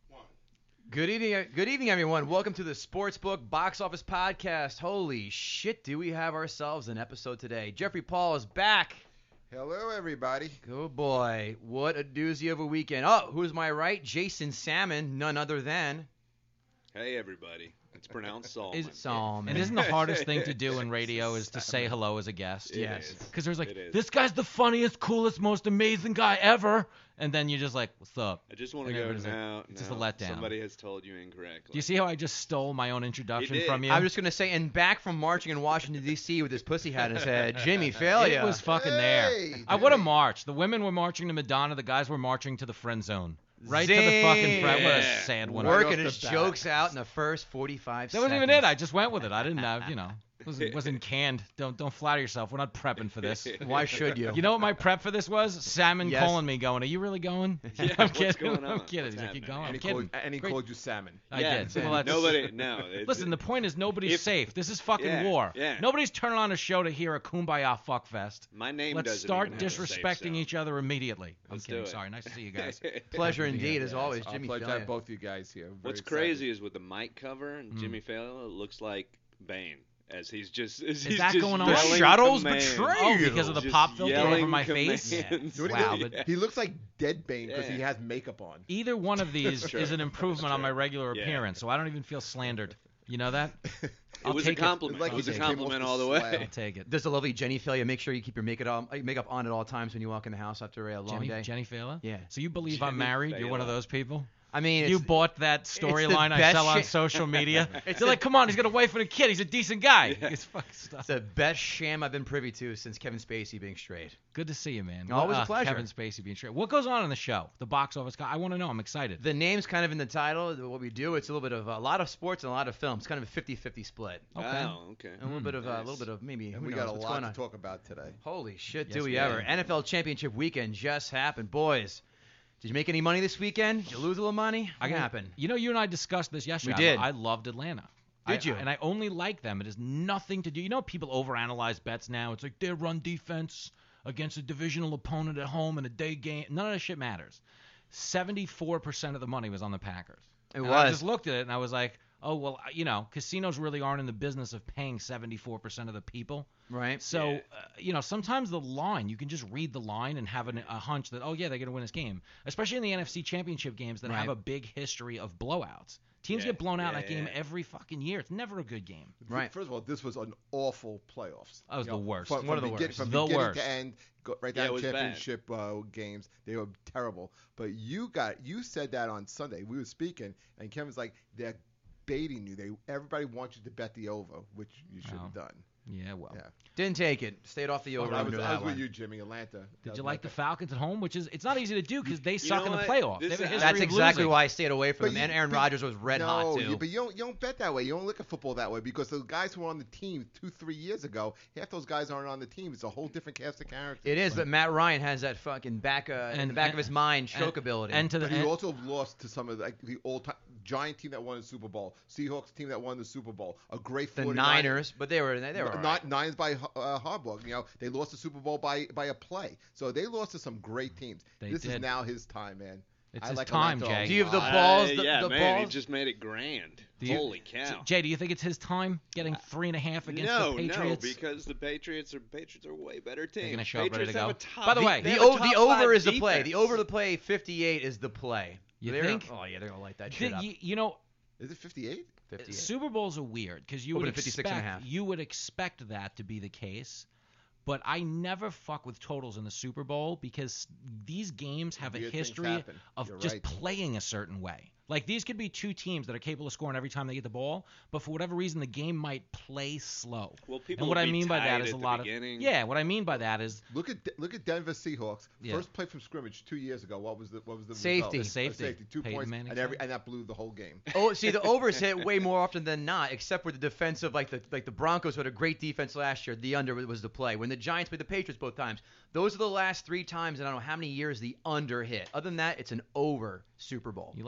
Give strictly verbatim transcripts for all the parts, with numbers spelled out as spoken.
Good evening, good evening, everyone. Welcome to the Sportsbook Box Office Podcast. Holy shit, do we have ourselves an episode today? Jeffrey Paul is back. Hello, everybody. Good boy. What a doozy of a weekend. Oh, who's my right? Jason Salmon, none other than... Hey, everybody. It's pronounced Salmon. Is it Salmon? And isn't the hardest thing to do in radio is to say hello as a guest? It Yes. is. Because there's like, It is. this guy's the funniest, coolest, most amazing guy ever. And then you're just like, what's up? I just want to And go everybody's like, now. it's just a no, letdown. Somebody has told you incorrectly. Do you see how I just stole my own introduction You did. from you? I was just going to say, and back from marching in Washington, D C with his pussy hat in his head, Jimmy Failure. It was fucking Hey, there. I would have Jimmy. marched. The women were marching to Madonna. The guys were marching to the friend zone. Right Zing. to the fucking friend. What a Yeah. sad one. Work- Working off his the bat. jokes out in the first forty-five That seconds. wasn't even it. I just went with it. I didn't have, you know, wasn't wasn't canned. Don't don't flatter yourself. We're not prepping for this. Why should you? You know what my prep for this was? Salmon Yes. calling me, going, "Are you really going?" Yeah, I'm what's kidding. going I'm on? kidding. What's He's like, "Keep happening?" going." And I'm he, kidding. called, and he Great. called you salmon. I yeah, did. Well, that's- nobody. No. It's, Listen, the point is nobody's if- safe. This is fucking Yeah, war. yeah. Nobody's turning on a show to hear a kumbaya fuckfest. my name Let's doesn't start even have a safe disrespecting zone. each other immediately. I'm Let's kidding. do it. Sorry. Nice to see you guys. Pleasure Good to be indeed, here. as always, Our Jimmy pleasure to Failure. have both you guys here. Very What's excited. crazy is with the mic cover, Mm. Jimmy Fallon looks like Bane. As he's just as Is he's that just going on? yelling Shadows commands. betray Oh, you. because of the Just pop filter yelling over my face? commands. You know what Wow, he, does? but- he looks like Dead Bane because Yeah. he has makeup on. Either one of these True. is an improvement on my regular Yeah. appearance, so I don't even feel slandered. You know that? It I'll was a take it. compliment. Like It was he a came off compliment the all the slab. way. I'll take it. Does the lovely Jenny Failure make sure you keep your makeup on, uh, makeup on at all times when you walk in the house after a long Jenny, day? Jenny Fela? Yeah. So you believe I'm Jenny married? You're one of Fela. those people? I mean, You it's, bought that the storyline I best sell on shit- social media? It's They're the- like, come on, he's got a wife and a kid. He's a decent guy. It's fucking stuff. it's the best sham I've been privy to since Kevin Spacey being straight. Good to see you, man. Always a Uh, pleasure. Kevin Spacey being straight. What goes on in the show? The box office guy? I want to know. I'm excited. The name's kind of in the title. What we do, it's a little bit of a lot of sports and a lot of films. Kind of a fifty-fifty split. Okay. Wow. Okay. And a little bit of uh, a Nice. little bit of maybe. And who we knows got a what's lot going to on. talk about today. Holy shit, Yes, do we, we ever? do. N F L Championship weekend just happened, boys. Did you make any money this weekend? Did you lose a little money? What got- happened? You know, you and I discussed this yesterday. We did. I, I loved Atlanta. Did I- you? And I only like them. It has nothing to do. You know, people overanalyze bets now. It's like their run defense against a divisional opponent at home in a day game. None of that shit matters. seventy-four percent of the money was on the Packers. It And I was. just looked at it and I was like, oh, well, you know, casinos really aren't in the business of paying seventy-four percent of the people. Right. So, Yeah. uh, you know, sometimes the line, you can just read the line and have an, a hunch that, oh, yeah, they're going to win this game. Especially in the N F C Championship games that Right. have a big history of blowouts. Teams Yeah, get blown out in yeah, that game yeah. every fucking year. It's never a good game. Right. First of all, this was an awful playoffs. That was You the know, worst. From, One of from the begin- worst. From The beginning worst. to end, go, right Yeah, down it was bad. championship uh, games, they were terrible. But you got you said that on Sunday. We were speaking, and Kevin's like, they're baiting you. They everybody wants you to bet the over, which you should have Oh. done. Yeah, well. Yeah. Didn't take it. Stayed off the over I was, under I that was with one. you, Jimmy. Atlanta. That Did was you my like the pick. Falcons at home, which is it's not easy to do because they suck know in the what? playoffs. This They have a is- history That's of exactly losing. why I stayed away from But them. you- And Aaron but- Rodgers was red no, hot you- too. but you don't you don't bet that way. You don't look at football that way because the guys who were on the team two three years ago, half those guys aren't on the team. It's a whole different cast of characters. It is, but Matt Ryan has that fucking back uh, in And- the back and- of his mind and- choke ability. And to the But he and- also lost to some of the, like, the old time giant team that won the Super Bowl, Seahawks team that won the Super Bowl, a great the 49ers. Niners, but they were they were all Not right. Niners by uh, Harbaugh. You know, they lost the Super Bowl by by a play. So they lost to some great teams. They this is did. now his time, man. It's I his like time, Atlanta a Jay. Do you have the lot. balls? Uh, the- yeah, the man, balls? he just made it grand. Do you- Holy cow. Jay, do you think it's his time getting three and a half against no, the Patriots? no, because the Patriots are Patriots are a way better team. They're gonna show up ready Patriots to have go. a top- By the way, they The, have a o- top the over five is the play. The defense. over the play fifty-eight is the play. You They're think? Gonna, oh yeah, they're gonna light that Th- shit up. you, you know, Is it fifty-eight? fifty-eight. Super Bowls are weird because you Open would at fifty-six expect and a half. you would expect that to be the case, but I never fuck with totals in the Super Bowl because these games have a Weird things history happen. of You're just right. playing a certain way. Like these could be two teams that are capable of scoring every time they get the ball, but for whatever reason the game might play slow. Well, people and what will I be mean by that tight is a at the lot beginning. of yeah. What I mean by that is Look at look at Denver Seahawks. Yeah. First play from scrimmage two years ago. What was the what was the Safety. result? The safety. A safety. Two Peyton points, Manning and every said. and that blew the whole game. Oh, see, the overs hit way more often than not, except for the defensive, like the like the Broncos had a great defense last year. The under was the play. When the Giants played the Patriots both times, those are the last three times, and I don't know how many years the under hit. Other than that, it's an over Super Bowl. he likes the over.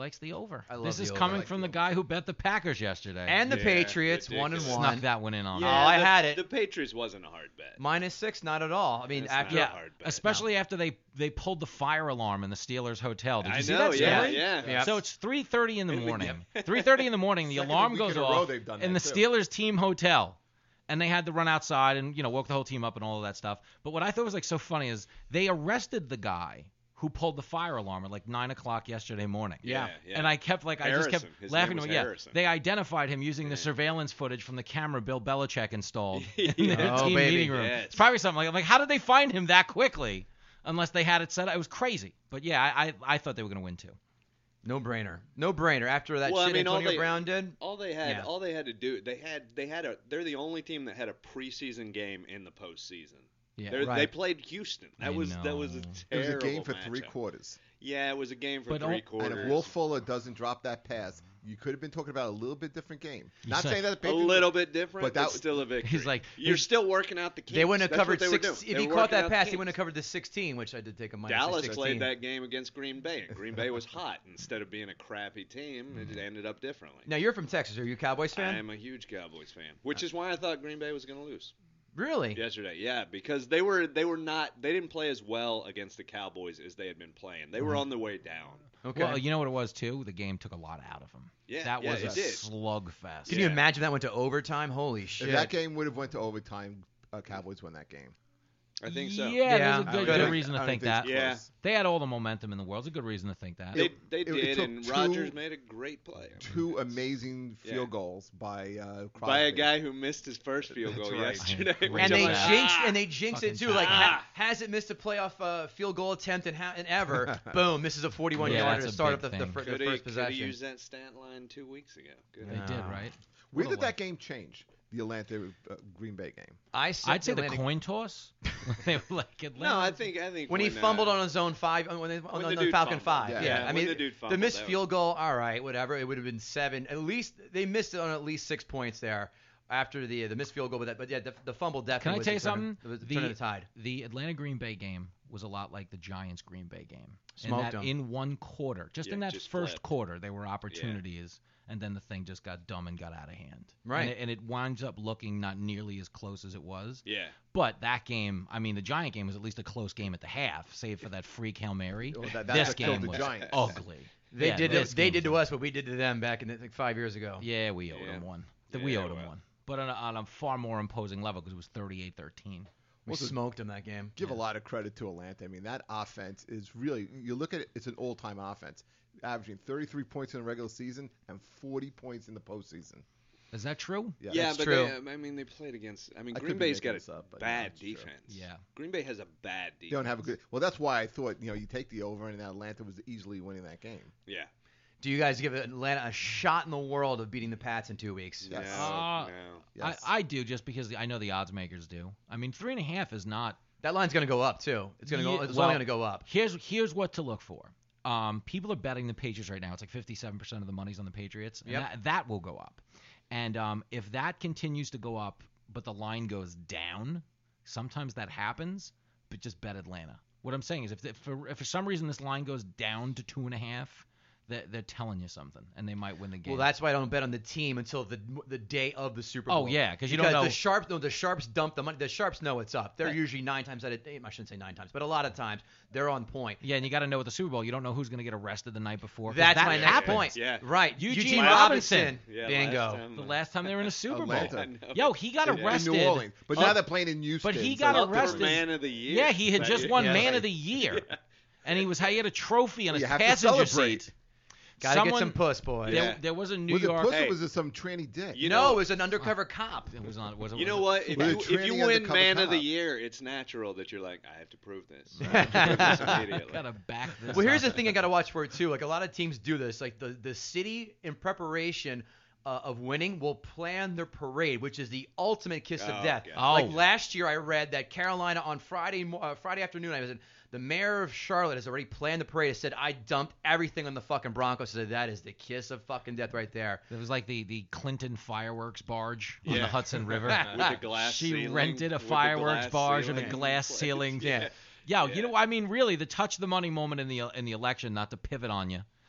over. I love this the is over. coming I like from the the guy who bet the Packers yesterday. And the Yeah, Patriots, one and ridiculous. one. snuck that one in on. Yeah. us. Oh, I the, had it. The Patriots wasn't a hard bet. Minus six, not at all. I mean, It's after not Yeah, a hard bet. especially after they they pulled the fire alarm in the Steelers hotel. Did you I see know, that yeah, story? yeah. Yeah. So it's three thirty in the And we- morning. three thirty in the morning, the Second alarm week goes in a row off they've done in the that, too. Steelers team hotel. And they had to run outside and, you know, woke the whole team up and all of that stuff. But what I thought was like so funny is they arrested the guy who pulled the fire alarm at like nine o'clock yesterday morning. Yeah, yeah. And I kept like I just kept Harrison. His laughing. name was to- yeah, Harrison. they identified him using the Yeah. surveillance footage from the camera Bill Belichick installed in Yeah. the Oh, team baby. meeting room. Yes. It's probably something like I'm like, how did they find him that quickly? Unless they had it set up, it was crazy. But yeah, I I, I thought they were going to win too. no brainer. No brainer. After that Well, I shit mean, all Antonio they- Brown did. All they had, Yeah. all they had to do, they had, they had a. They're the only team that had a preseason game in the postseason. Yeah, They're- They right. played Houston. That I was that was a know. It was a terrible game for three matchup. quarters. Yeah, it was a game for But three don't- quarters. And if Will Fuller doesn't drop that pass, you could have been talking about a little bit different game. Not said- saying that the a Patriots little bit different, but but, that- still a victory. He's like- you're his- still working out the kinks. They wouldn't have That's covered what they were six. doing. If They he were caught working that out pass, the he wouldn't have kinks. covered the sixteen, which I did take a minus Dallas sixteen. played that game against Green Bay. and Green Bay was hot. Instead of being a crappy team, it just ended up differently. Now you're from Texas. Are you a Cowboys fan? I am a huge Cowboys fan, which is why I thought Green Bay was going to lose Really? yesterday. Yeah, because they were they were not they didn't play as well against the Cowboys as they had been playing. They were on their way down. Okay. Well, you know what it was too. The game took a lot out of them. Yeah, that yeah, was it a did. slugfest. Can you Yeah. imagine that went to overtime? Holy shit. If that game would have went to overtime, uh, Cowboys won that game. I think so. Yeah, Yeah, there's a I good, don't good think- reason to I don't think it's that. Yeah. close. They had all the momentum in the world. It's a good reason to think that. They they it- it did, took and two- Rodgers made a great play. Two amazing field Yeah. goals by uh, Crosby. By a guy who missed his first field That's goal right. yesterday. And which and I'm they like, jinxed ah! and they jinxed it Fucking too. Like ah. ha- hasn't missed a playoff uh, field goal attempt in, ha- in ever. Boom, misses a forty-one Yeah, yarder that's to a start up big the, the, thing. fir- the Coulda- first coulda possession. used that stat line two weeks ago. Good. They did, No. right? Where What a did that life. game change? The Atlanta uh, Green Bay game. I said I'd say the Atlantic- coin toss. They were like Atlanta. No, I think I think when he uh, fumbled on his own five, uh, when they, on, when on the the dude Falcon fumbled. five. Yeah. Yeah, Yeah, I when mean the dude the fumbled, missed that was- field goal, all right, whatever. It would have been seven. At least they missed it on at least six points there after the the missed field goal. But that, but yeah, the, the fumble definitely. Can I was tell the you turn- something? Was the, The- turn of the tide. The Atlanta Green Bay game was a lot like the Giants Green Bay game. In Smoked that 'em. in one quarter, just Yeah, in that just first flipped. quarter, there were opportunities, and then the thing just got dumb and got out of hand. Right. And it, and it winds up looking not nearly as close as it was. Yeah. But that game, I mean, the Giant game was at least a close game at the half, save for that freak Hail Mary. Well, that- that's this what killed game the was Giants. ugly. They Yeah, did this to, they game did to was- us what we did to them back in the, like five years ago. Yeah, we owed Yeah. them one. Th- we Yeah, owed them well. one. But on a, on a far more imposing level because it was thirty-eight thirteen. We Also, smoked them that game. Give Yeah. a lot of credit to Atlanta. I mean, that offense is really, you look at it, it's an all-time offense, averaging thirty-three points in the regular season and forty points in the postseason. Is that true? Yeah, Yeah, That's but true. They, I mean, they played against. I mean, I Green could be Bay's making got this a up, but bad no, it's true. defense. Yeah. Green Bay has a bad defense. They don't have a good. Well, that's why I thought, you know, you take the over, and Atlanta was easily winning that game. Yeah. Do you guys give Atlanta a shot in the world of beating the Pats in two weeks? Yes. No, Uh, no. Yes. I, I do just because I know the odds makers do. I mean, three and a half is not. That line's going to go up too. It's going to Yeah, go. It's well, only going to go up. Here's here's what to look for. Um, people are betting the Patriots right now. It's like fifty-seven percent of the money's on the Patriots. And Yep. that, that will go up. And um, if that continues to go up, but the line goes down, sometimes that happens. But just bet Atlanta. What I'm saying is, if if for, if for some reason this line goes down to two and a half, they're, they're telling you something, and they might win the game. Well, that's why I don't bet on the team until the the day of the Super Oh, Bowl. yeah, 'cause you don't Because know- the sharps. No, the sharps dump the money. The sharps know what's up. They're Right. usually nine times out of. I shouldn't say nine times, but a lot of times they're on point. Yeah, and you got to know with the Super Bowl, you don't know who's going to get arrested the night before. 'cause That's that my next happens. point. Yeah. Right. Eugene Robinson. Robinson. Yeah, Bingo. last time, The uh, last time they were in a Super Bowl. Atlanta. I know. Yo, he got In- arrested. in New Orleans, but Oh, now they're playing in Houston. but he so- got Up for arrested. Man of the Year. Yeah, he had That just year. won Yeah. Man of the Year, and he was he had a trophy on You his have to passenger celebrate. seat. Got to get Someone- some puss, boy. There, Yeah. there was a New Was it York. Puss or Hey. was it some tranny dick? You no, know- it was an undercover cop. It was on. Was it, You know was what? If Was you, it if you training win undercover Man of the cop? Year, it's natural that you're like, I have to prove this. I have to prove this it- immediately. Gotta back this. Well, here's up. the thing I got to watch for it too. Like a lot of teams do this. Like the the city in preparation uh, of winning will plan their parade, which is the ultimate kiss of Oh, death. God. Oh. Like last year, I read that Carolina on Friday mo- uh, Friday afternoon, I was in, the mayor of Charlotte has already planned the parade. It said I dumped everything on the fucking Broncos. Said that is the kiss of fucking death right there. It was like the, the Clinton fireworks barge on Yeah. the Hudson River. With the glass she ceiling, rented a with the fireworks glass barge and a ceiling. glass ceiling. Yeah. Yeah, Yeah. you know, I mean, really, the touch the money moment in the in the election, not to pivot on you,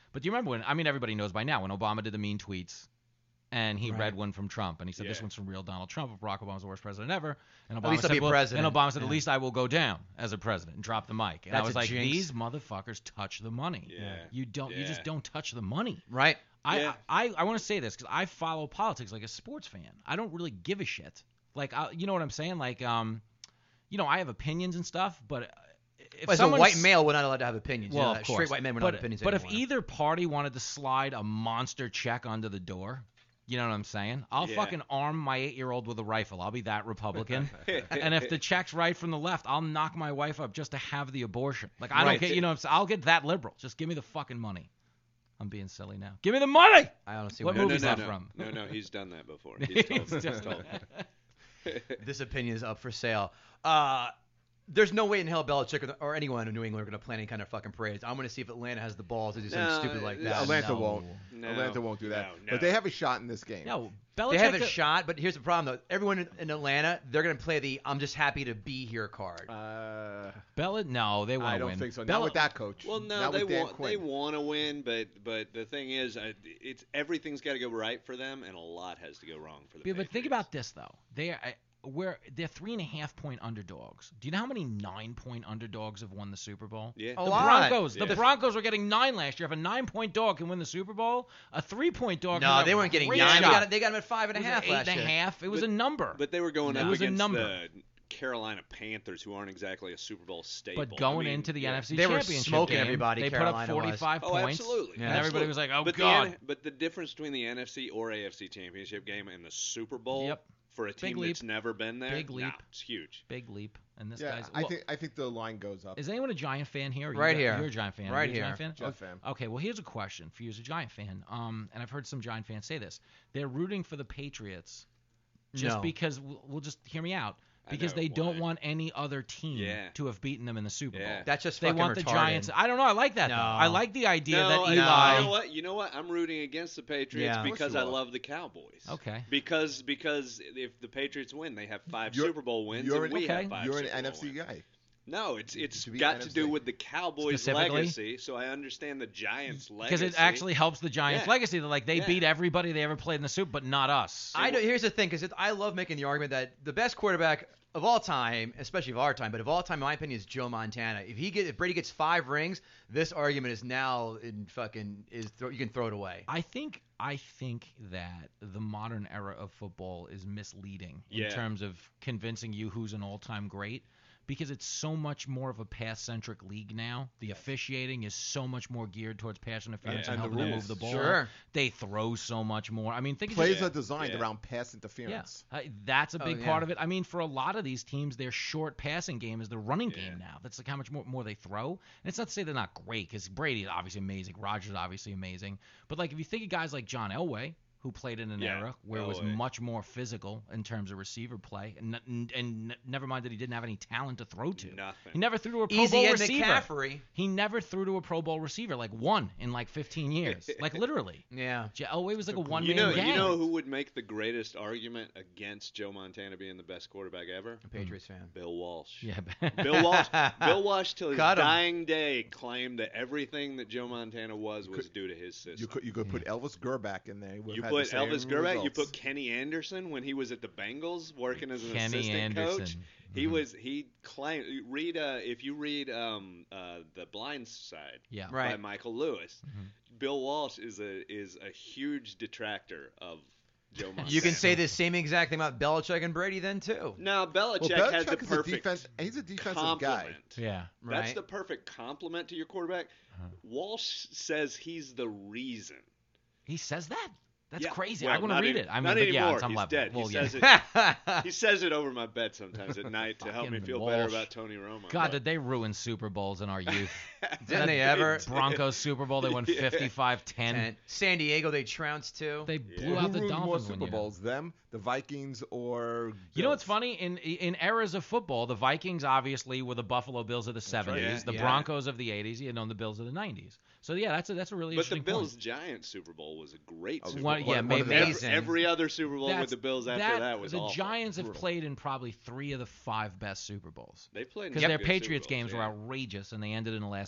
But do you remember when? I mean, everybody knows by now when Obama did the mean tweets. And he Right. read one from Trump, and he said, "This Yeah. one's from real Donald Trump. Barack Obama's the worst president ever." And Obama At least I'll said, be well, president. And Obama said, "At Yeah. least I will go down as a president," and drop the mic. And I That's was a like, jinx. "These motherfuckers touch the money. Yeah. You don't. You just Yeah. don't touch the money." Right. I Yeah. I, I want to say this because I follow politics like a sports fan. I don't really give a shit. Like, I, you know what I'm saying? Like, um, you know, I have opinions and stuff, but uh, if As a someone's- white male, we're not allowed to have opinions. well, you know, of straight course. white men, we're but, not have opinions But if anymore. either party wanted to slide a monster check under the door, you know what I'm saying? I'll Yeah. fucking arm my eight-year-old with a rifle. I'll be that Republican. And if the check's right from the left, I'll knock my wife up just to have the abortion. Like, I Right. don't get, you know what I'm saying? I'll get that liberal. Just give me the fucking money. I'm being silly now. Give me the money! I don't see What what no, no, movie's no, that no. from? No, no, he's done that before. He's told, It's he's just- told. this opinion is up for sale. Uh, there's no way in hell Belichick or, the, or anyone in New England are going to plan any kind of fucking parades. I'm going to see if Atlanta has the balls to do something No, stupid like yeah, that. Atlanta no. won't. No. Atlanta won't do that. No, no. But they have a shot in this game. No, Belichick. They haven't shot, but here's the problem though. Everyone in, in Atlanta, they're going to play the "I'm just happy to be here" card. Uh, Bella, no, they won't I don't win. think so. Bella, Not with that coach. Well, no, Not they with Dan want Quinn. they want to win, but but the thing is, uh, it's everything's got to go right for them, and a lot has to go wrong for the. Yeah, but think Patriots. about this though. They are where they're three and a half point underdogs. Do you know how many nine point underdogs have won the Super Bowl? Yeah. A The lot. Broncos. Yeah. The Broncos were getting nine last year. If a nine point dog can win the Super Bowl, a three point dog. No, has a they weren't getting great nine. They shot. got, they got them at five and It a was half an eight last and a year. half. It was But- a number. But they were going It up was a against number. the Carolina Panthers, who aren't exactly a Super Bowl staple. But going I mean, into the yeah. N F C They were Championship smoking game, everybody, they Carolina put up forty-five Oh, points. absolutely. Yeah. And everybody was like, "Oh but God." The N- but the difference between the N F C or A F C Championship game and the Super Bowl Yep. for a Big team leap. that's never been there, Big leap. nah, it's huge. Big leap. And this Yeah, guy's. I well, think I think the line goes up. Is anyone a Giant fan here? Are you Right guys- here. You're a Giant fan. Are Right you a Giant here. fan? Jet fan. Okay, well, here's a question for you as a Giant fan. Um, and I've heard some Giant fans say this. They're rooting for the Patriots just No. because, we'll, we'll just hear me out, I because know they don't why. want any other team Yeah. to have beaten them in the Super Bowl. Yeah. That's just They fucking want the retarded. Giants. I don't know. I like that, though. No. I like the idea no, that I- Eli. you know what? You know what? I'm rooting against the Patriots Yeah. Of course because you I are. love the Cowboys. Okay. Because because if the Patriots win, they have five You're- Super Bowl wins, you're and an- we okay. have five You're an Super N Bowl F C wins. guy. No, it's it's To be got N to F C. do with the Cowboys' Specifically? legacy. So I understand the Giants' legacy. Because it actually helps the Giants' Yeah. legacy. They're like, they Yeah. beat everybody they ever played in the Super, but not us. I know. Here's the thing, because I love making the argument that the best quarterback of all time, especially of our time, but of all time, in my opinion, is Joe Montana. If he get, if Brady gets five rings, this argument is now in fucking is throw, you can throw it away. I think I think that the modern era of football is misleading in Yeah. terms of convincing you who's an all-time great, because it's so much more of a pass-centric league now. The officiating is so much more geared towards pass interference Yeah. and, And the helping them rules. move the ball. Sure. They throw so much more. I mean, think Plays of Yeah. are designed Yeah. around pass yeah, interference. uh, that's a Oh, big yeah. part of it. I mean, for a lot of these teams, their short passing game is the running Yeah. game now. That's like how much more, more they throw. And it's not to say they're not great, because Brady is obviously amazing, Rodgers is obviously amazing. But like if you think of guys like John Elway, who played in an Yeah, era where it was Elway. much more physical in terms of receiver play, and and, and never mind that he didn't have any talent to throw to. Nothing. He never threw to a Pro Easy Bowl and receiver. McCaffrey. He never threw to a Pro Bowl receiver, like one in like fifteen years, like literally. Yeah. J- Elway was like a You one-man You know, gang. you know who would make the greatest argument against Joe Montana being the best quarterback ever? A Patriots fan. Bill Walsh. Yeah. Bill Walsh. Bill Walsh, till his Cut him. dying day, claimed that everything that Joe Montana was was due to his system. You could you could put Elvis Gerback in there. We've You had put the same Elvis Gerback. You results. put Kenny Anderson when he was at the Bengals working as an Kenny assistant Anderson. coach. He Mhm. was he claimed read uh, if you read um, uh, the Blind Side Yeah. Right. by Michael Lewis. Mhm. Bill Walsh is a is a huge detractor of Joe Montana. You can say the same exact thing about Belichick and Brady then too. Now Belichick, Well, had the Belichick is a perfect defense. He's a defensive guy. complement. Yeah. Right. That's the perfect complement to your quarterback. Uh-huh. Walsh says he's the reason. He says that? That's Yeah, crazy. well, I want to not read any- it. I mean, not but yeah, anymore. it's on He's level. dead. Well, He yeah. says it. He says it over my bed sometimes at night to help me Fucking feel better Walsh. about Tony Romo. God, did they ruin Super Bowls in our youth? Didn't they ever? Broncos Super Bowl, they won Yeah. fifty-five ten. And San Diego, they trounced too. They Yeah. blew Who out the ruined more Dolphins Super one year. Bowls? Them, the Vikings, or You know what's Bills? funny? In in eras of football, the Vikings obviously were the Buffalo Bills of the seventies, right. the Yeah. Broncos of the eighties, you know, and the Bills of the nineties. So yeah, that's a that's a really But the interesting Bills point. Giants Super Bowl was a great Oh, Super One- Bowl. yeah, one of the- amazing. Every, every other Super Bowl That's- with the Bills after that, that, was the awful. Giants have Brutal. played in probably three of the five best Super Bowls. They played in Because some their good Patriots Super Bowls, games were yeah. outrageous, and they ended in the last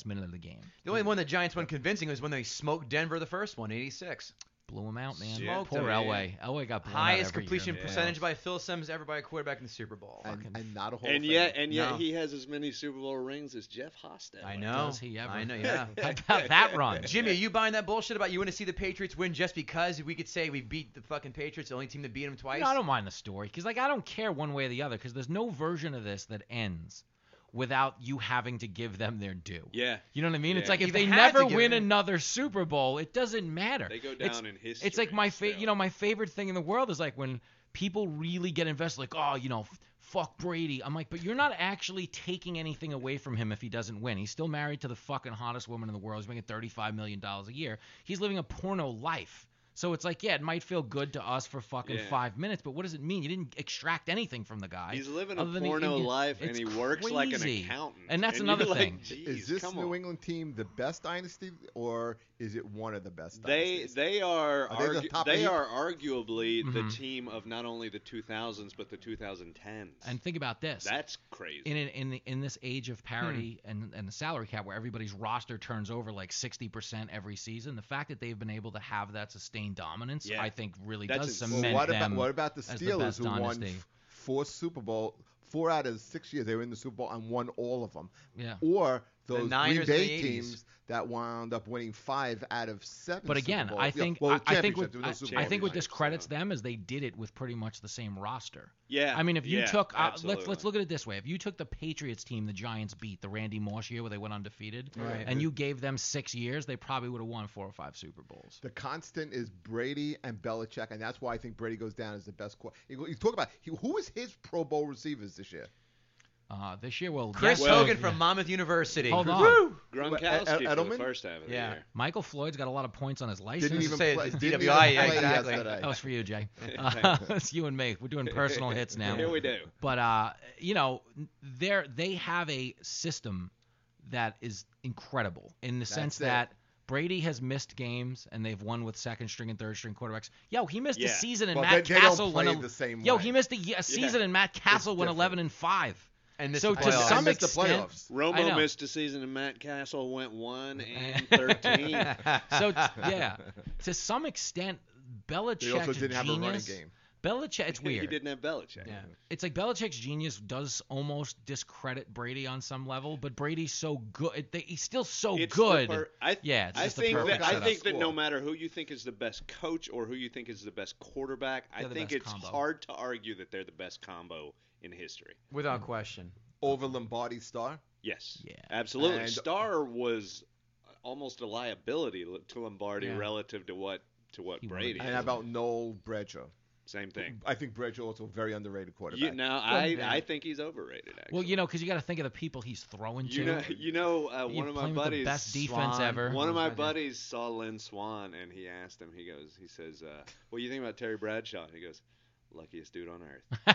last minute of the game. The only one the Giants won convincing was when they smoked Denver the first one, eighty-six. Blew him out, man. Smoked Poor him, Elway. Elway got blown out Highest every completion year in the percentage playoffs. by Phil Sims ever by a quarterback in the Super Bowl. and, Fucking- and not a Hall And of yet, Fame. and yet No. he has as many Super Bowl rings as Jeff Hostetler. I know. Does he ever? I know, yeah. How about that run? Jimmy, are you buying that bullshit about you want to see the Patriots win just because we could say we beat the fucking Patriots, the only team that beat them twice? No, I don't mind the story because like I don't care one way or the other because there's no version of this that ends without you having to give them their due. Yeah, You know what I mean? It's Yeah. like if You've they had to never give win them- another Super Bowl, it doesn't matter. they go It's- down in history. It's like my fa- still. you know my favorite thing in the world is like when people really get invested like oh you know f- fuck Brady. I'm like but you're not actually taking anything away from him if he doesn't win. He's still married to the fucking hottest woman in the world. He's making thirty-five million dollars a year. He's living a porno life. So it's like, yeah, it might feel good to us for fucking Yeah. five minutes, but what does it mean? You didn't extract anything from the guy. He's living a other than he- porno he- life, and it's he works like an crazy. accountant. And that's you're another like, thing. "Geez, Is this come New on." England team the best dynasty, or is it one of the best They dynasties? they are Are they the argu- top they eight? are arguably the Mhm. team of not only the two thousands but the twenty tens. And think about this. That's crazy. in in in this age of parity Hmm. and, and the salary cap where everybody's roster turns over like sixty percent every season, the fact that they've been able to have that sustained dominance, Yeah. I think really That's does insane. Well, cement what about them what about the as the Steelers best who won dynasty. f- four Super Bowl, four out of six years they were in the Super Bowl and won all of them, Yeah. or those Green Niners in Bay the eighties. teams that wound up winning five out of seven. But Super again, Bowls. I Yeah, think well, I, I think championships, what there was no I, Super I Bowl think what championships. discredits them is they did it with pretty much the same roster. yeah. I mean, if you yeah, took uh, let's absolutely. let's look at it this way: if you took the Patriots team the Giants beat, the Randy Moss year where they went undefeated, Right. and you gave them six years, they probably would have won four or five Super Bowls. The constant is Brady and Belichick, and that's why I think Brady goes down as the best. Qu- you you talk about he, who is his Pro Bowl receivers this year? Uh, this year, well, Chris yes, Well, Hogan yeah. from Monmouth University. Hold on. Woo! Gronkowski Ed- for the Edelman? first half of the Yeah. year. Michael Floyd's got a lot of points on his license. Didn't even say play. it's didn't D W I, even yeah, play exactly. yesterday. That was for you, Jay. Uh, it's you and me. We're doing personal hits now. Here we do. But uh, you know, they're they have a system that is incredible in the sense it. that Brady has missed games and they've won with second string and third string quarterbacks. Yo, he missed a Yeah. season and Well, Matt they, they Castle don't play went. a- the same Yo, way. he missed a, ye- a season and Matt Castle went different. eleven and five. And missed So the to playoffs. some And missed the extent, playoffs. I Romo know. missed a season and Matt Castle went one and thirteen. So t- yeah, to some extent, Belichick's They also didn't have a running genius. game. Belichick, it's he weird. didn't have Belichick. Yeah. It's like Belichick's genius does almost discredit Brady on some level, but Brady's so good. They, he's still so It's the good. per- I, Yeah, it's I just the think perfect that I setup. think that Score. no matter who you think is the best coach or who you think is the best quarterback, I They're the think best it's combo. hard to argue that they're the best combo in history. Without question. Over Lombardi Star. Yes. Yeah. Absolutely. And- Starr was almost a liability to Lombardi Yeah. relative to what to what He Brady. wanted- And is. how about Noel Bradshaw? Same thing. I think Bradshaw also a very underrated quarterback. You, now I yeah. I think he's overrated. Actually. Well, you know, because you got to think of the people he's throwing to. You know, you know, uh, He's one of my playing with buddies, the best defense Swan. ever. one of my Right there. buddies saw Lynn Swan, and he asked him. He goes, he says, uh, "What do you think about Terry Bradshaw?" He goes, "Luckiest dude on earth."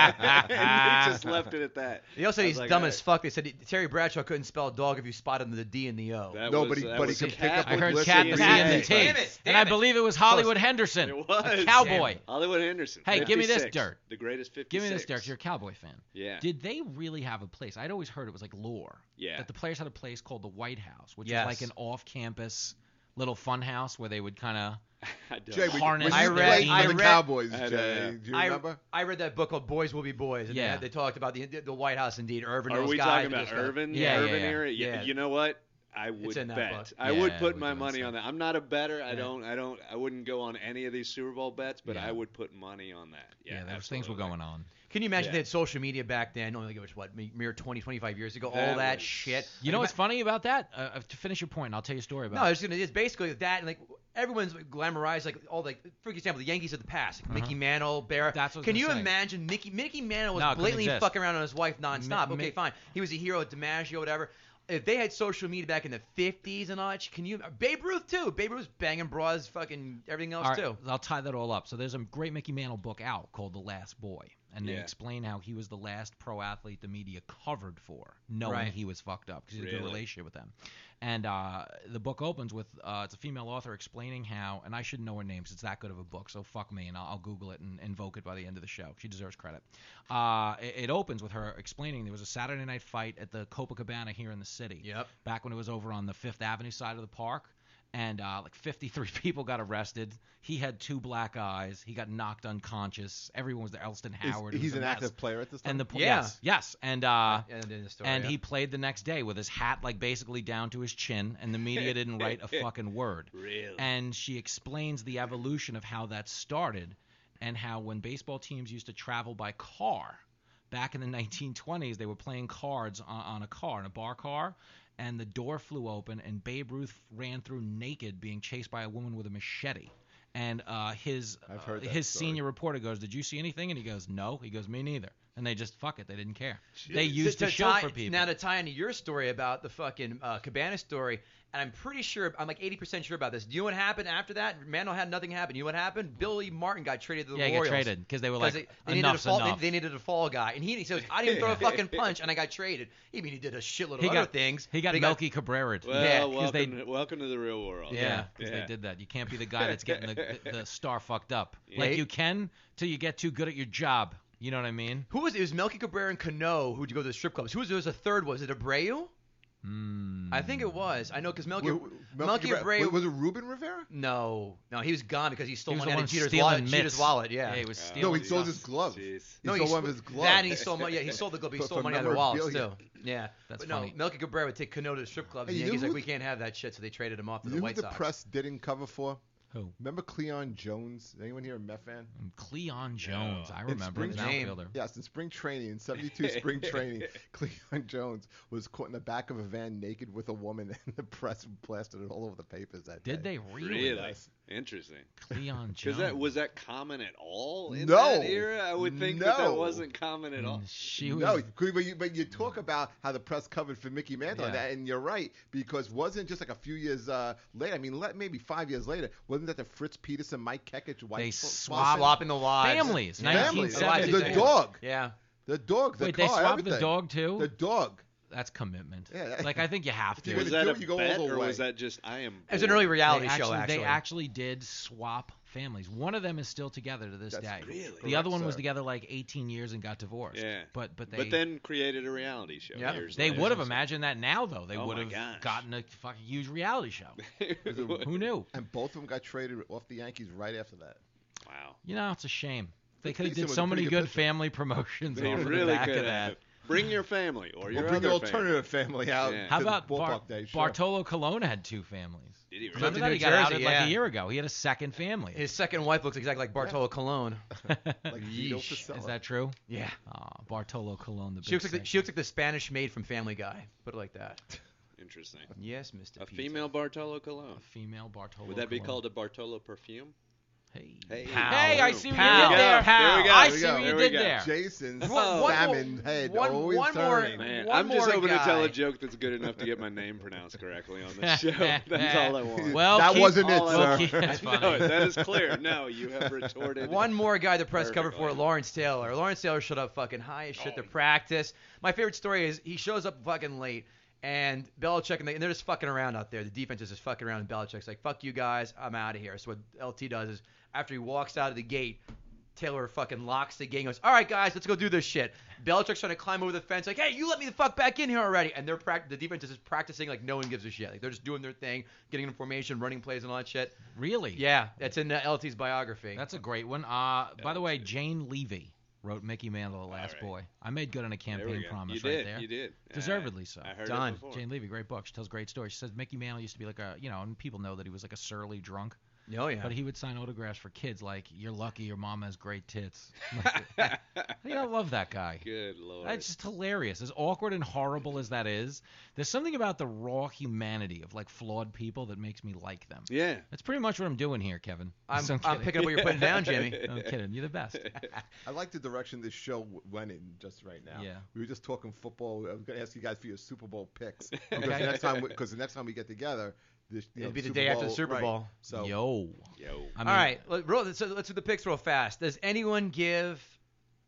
and he just left it at that. They also said I he's was like, dumb "All as fuck. They said Terry Bradshaw couldn't spell dog if you spotted him the D and the O. That No, was, but he- that but he was can Cat- pick up I heard Listen, Cat T the V. T and the Damn T, it, and I damn it. believe it was Hollywood Henderson, It was cowboy. Hollywood Henderson. Hey, give me this fifty-six, dirt. The greatest fifty-six. Give me this, Derek. You're a Cowboy fan. Yeah. Did they really have a place? I'd always heard it was like lore. Yeah. That the players had a place called the White House, which Yes. is like an off-campus little fun house where they would kind of. I don't Jay, know. when, Harness when I you read- played I for the read- Cowboys, I don't Jay, know. do you I, remember? I read that book called Boys Will Be Boys, and Yeah. they, they talked about the the White House. Indeed, Irvin. Are those we guys, talking and about just, uh, Irvin? Yeah, Irvin yeah, yeah. era? Yeah. Yeah. You know what? I would in that bet. book. I Yeah, would it put would my do money that on stuff. that. I'm not a better. I Yeah. don't. I don't. I wouldn't go on any of these Super Bowl bets, but Yeah. I would put money on that. Yeah, Yeah, those things were absolutely. going on. Can you imagine Yeah. they had social media back then? Only it was what mere twenty, twenty-five years ago. That all that was- shit. You know Like, what's funny about that? Uh, to finish your point, and I'll tell you a story about No, it. it's gonna. It's basically that, and like everyone's glamorized, like all like, for example, the Yankees of the past, like Mickey Mantle, Bear. That's what I was Can gonna you say. imagine Mickey? Mickey Mantle was No, it couldn't blatantly exist. fucking around on his wife nonstop. Mi- okay, Mi- fine. He was a hero at DiMaggio, whatever. If they had social media back in the fifties and all that, shit, can you? Babe Ruth too. Babe Ruth was banging bras, fucking everything else All right, too. I'll tie that all up. So there's a great Mickey Mantle book out called The Last Boy, and they Yeah. explain how he was the last pro athlete the media covered for, knowing Right. he was fucked up because he had a good Really? relationship with them. And uh, the book opens with uh, it's a female author explaining how, and I shouldn't know her name 'cause it's that good of a book, so fuck me, and I'll, I'll Google it and invoke it by the end of the show. She deserves credit. Uh, it, it opens with her explaining there was a Saturday night fight at the Copacabana here in the city. Yep. Back when it was over on the Fifth Avenue side of the park. And uh, like fifty-three people got arrested. He had two black eyes. He got knocked unconscious. Everyone was there. Elston He's- Howard. it He's was a an mess. active player at this time. And the po- Yeah. yes, yes, and uh, And in the story, and yeah. he played the next day with his hat like basically down to his chin, and the media didn't write a fucking word. Really? And she explains the evolution of how that started, and how when baseball teams used to travel by car, back in the nineteen twenties, they were playing cards on, on a car, in a bar car, and the door flew open, and Babe Ruth ran through naked, being chased by a woman with a machete. And uh, his I've heard uh, that his story. senior reporter goes, "Did you see anything?" And he goes, "No." He goes, "Me neither." And they just fuck it. They didn't care. They To- used to the show tie, for people. Now to tie into your story about the fucking uh, Cabana story, and I'm pretty sure, I'm like eighty percent sure about this. Do you know what happened after that? Mandel had nothing happen. You know what happened? Billy Martin got traded to the yeah, he got Royals. traded because they were 'Cause like, they, they needed a enough's fall, enough. They, they needed a fall guy, and he, he says, "I didn't even throw a fucking punch, and I got traded." I mean, he did a shitload of he other got things. He got They Melky Cabrera. Well, Yeah, 'cause welcome, they- to, welcome to the real world. Yeah, because Yeah. they did that. You can't be the guy that's getting the, the, the star fucked up. Yeah. Like you can till you get too good at your job. You know what I mean? Who was it? It was Melky Cabrera and Cano who'd go to the strip clubs. Who was there? Was a third? Was it Abreu? Mm. I think it was. I know because Melky, Wait, wait, Melky Rivera- Abreu. Was it Ruben Rivera? No, no, he was gone because he stole He was money the out one of Jeter's stealing wallet. mitts. Jeter's wallet, yeah. Yeah, he was Oh, stealing. No, he sold stuff. his glove. Jeez. He No, stole he one of stole- his gloves. That and he stole money. Yeah, he sold the glove. He For- stole for money out of their wallets too. memorabilia. Yeah, That's but no, funny. Melky Cabrera would take Cano to the strip clubs. Hey, and you Yankees know like who- we can't have that shit, so they traded him off to You the know who White the Sox. press didn't cover for? Who? Remember Cleon Jones? Anyone here a Met fan? Cleon Jones. I In remember spring his training. outfielder. Yes, in spring training, in seventy-two spring training, Cleon Jones was caught in the back of a van naked with a woman, and the press plastered it all over the papers that Did day. they really? Really? Yes. Interesting. Cleon Jones. Because that was that common at all in No. that era? I would think that that No. wasn't common at all. Mm, She was. No, but you, but you talk about how the press covered for Mickey Mantle, and, Yeah. that, and you're right, because wasn't just like a few years uh, later, I mean, let, maybe five years later, wasn't that the Fritz Peterson, Mike Kekich, White They Fo- swapped- Swapping the wives. Families. Yeah. Family. nineteen seventy. The dog. Yeah. The dog, the Wait, car, they swapped everything. the dog too? The dog. That's commitment. Yeah. Like I think you have If you're to. Was gonna that do a it, you go all bet, the or way. was that just I am? It was an bored? early reality they show, actually, actually. They actually did swap families. One of them is still together to this That's day. Really? The correct, other one was sir. together like eighteen years and got divorced. Yeah. But but they But then created a reality show. Yeah. years they later. would have imagined that now though. They Oh would my have gosh. gotten a fucking huge reality show. Who knew? And both of them got traded off the Yankees right after that. Wow. You know, it's a shame. They Fritz could have Peterson did was so a pretty many good good pitcher. family promotions They off of really the back could of that. have. Bring your family or your Or bring other the family. alternative family out. Yeah. How to the about Bar- ballpark day, sure. Bartolo Colon had two families. Did he really? Remember to that? New He got Jersey, outed like yeah. a year ago. He had a second family. His second wife looks exactly like Bartolo Colon. Like Vito Yeesh. Pasella. Is that true? Yeah. Uh, Bartolo Colon, the She big looks like the, sexy. she looks like the Spanish maid from Family Guy. Put it like that. Interesting. Yes, Mister A Pizza. female Bartolo Colon. A female Bartolo. Would that be Colon. called a Bartolo perfume? Hey. Hey, Pow. Hey, I see what Pow. you did there. Pow. There we go. I There we see go. what you There we did go. there. Jason's One- one salmon more- head one- always one more- turning. Man, One I'm just more hoping to tell guy. a joke that's good enough to get my name pronounced correctly on the show. That's all I want. Well, That keep- wasn't it, All I sir. want. keep- that's No, funny. that is clear. No, you have retorted. One more guy the press covered for, Perfectly. Lawrence Taylor. Lawrence Taylor showed up fucking high as shit Oh. to practice. My favorite story is he shows up fucking late, and Belichick, and, they, and they're just fucking around out there. The defense is just fucking around, and Belichick's like, fuck you guys, I'm out of here. So what L T does is, after he walks out of the gate, Taylor fucking locks the gate and goes, all right, guys, let's go do this shit. Belichick's trying to climb over the fence, like, hey, you let me the fuck back in here already. And they're pract- the defense is just practicing like no one gives a shit. Like, they're just doing their thing, getting in formation, running plays and all that shit. Really? Yeah, that's in uh, L T's biography. That's a great one. Uh, by the way, Jane Levy wrote Mickey Mantle, The Last right. Boy. I made good on a There we campaign go. promise you did, right there. You did. Deservedly so. I heard Done. it before. Jane Levy, great book. She tells great stories. She says Mickey Mantle used to be like a, you know, and people know that he was like a surly drunk. Oh, yeah. But he would sign autographs for kids like, you're lucky your mom has great tits. You know, I love that guy. Good lord. That's just hilarious. As awkward and horrible as that is, there's something about the raw humanity of like flawed people that makes me like them. Yeah. That's pretty much what I'm doing here, Kevin. I'm, So I'm kidding. picking up what you're putting down, Jimmy. I'm kidding. You're the best. I like the direction this show w- went in just right now. Yeah. We were just talking football. I'm going to ask you guys for your Super Bowl picks. Because Okay. the next time, because the next time we get together, this, you know, It'd be the Super day after the Bowl- Super right. Bowl. So Yo. Yo. I mean, All right, let, roll, so let's do the picks real fast. Does anyone give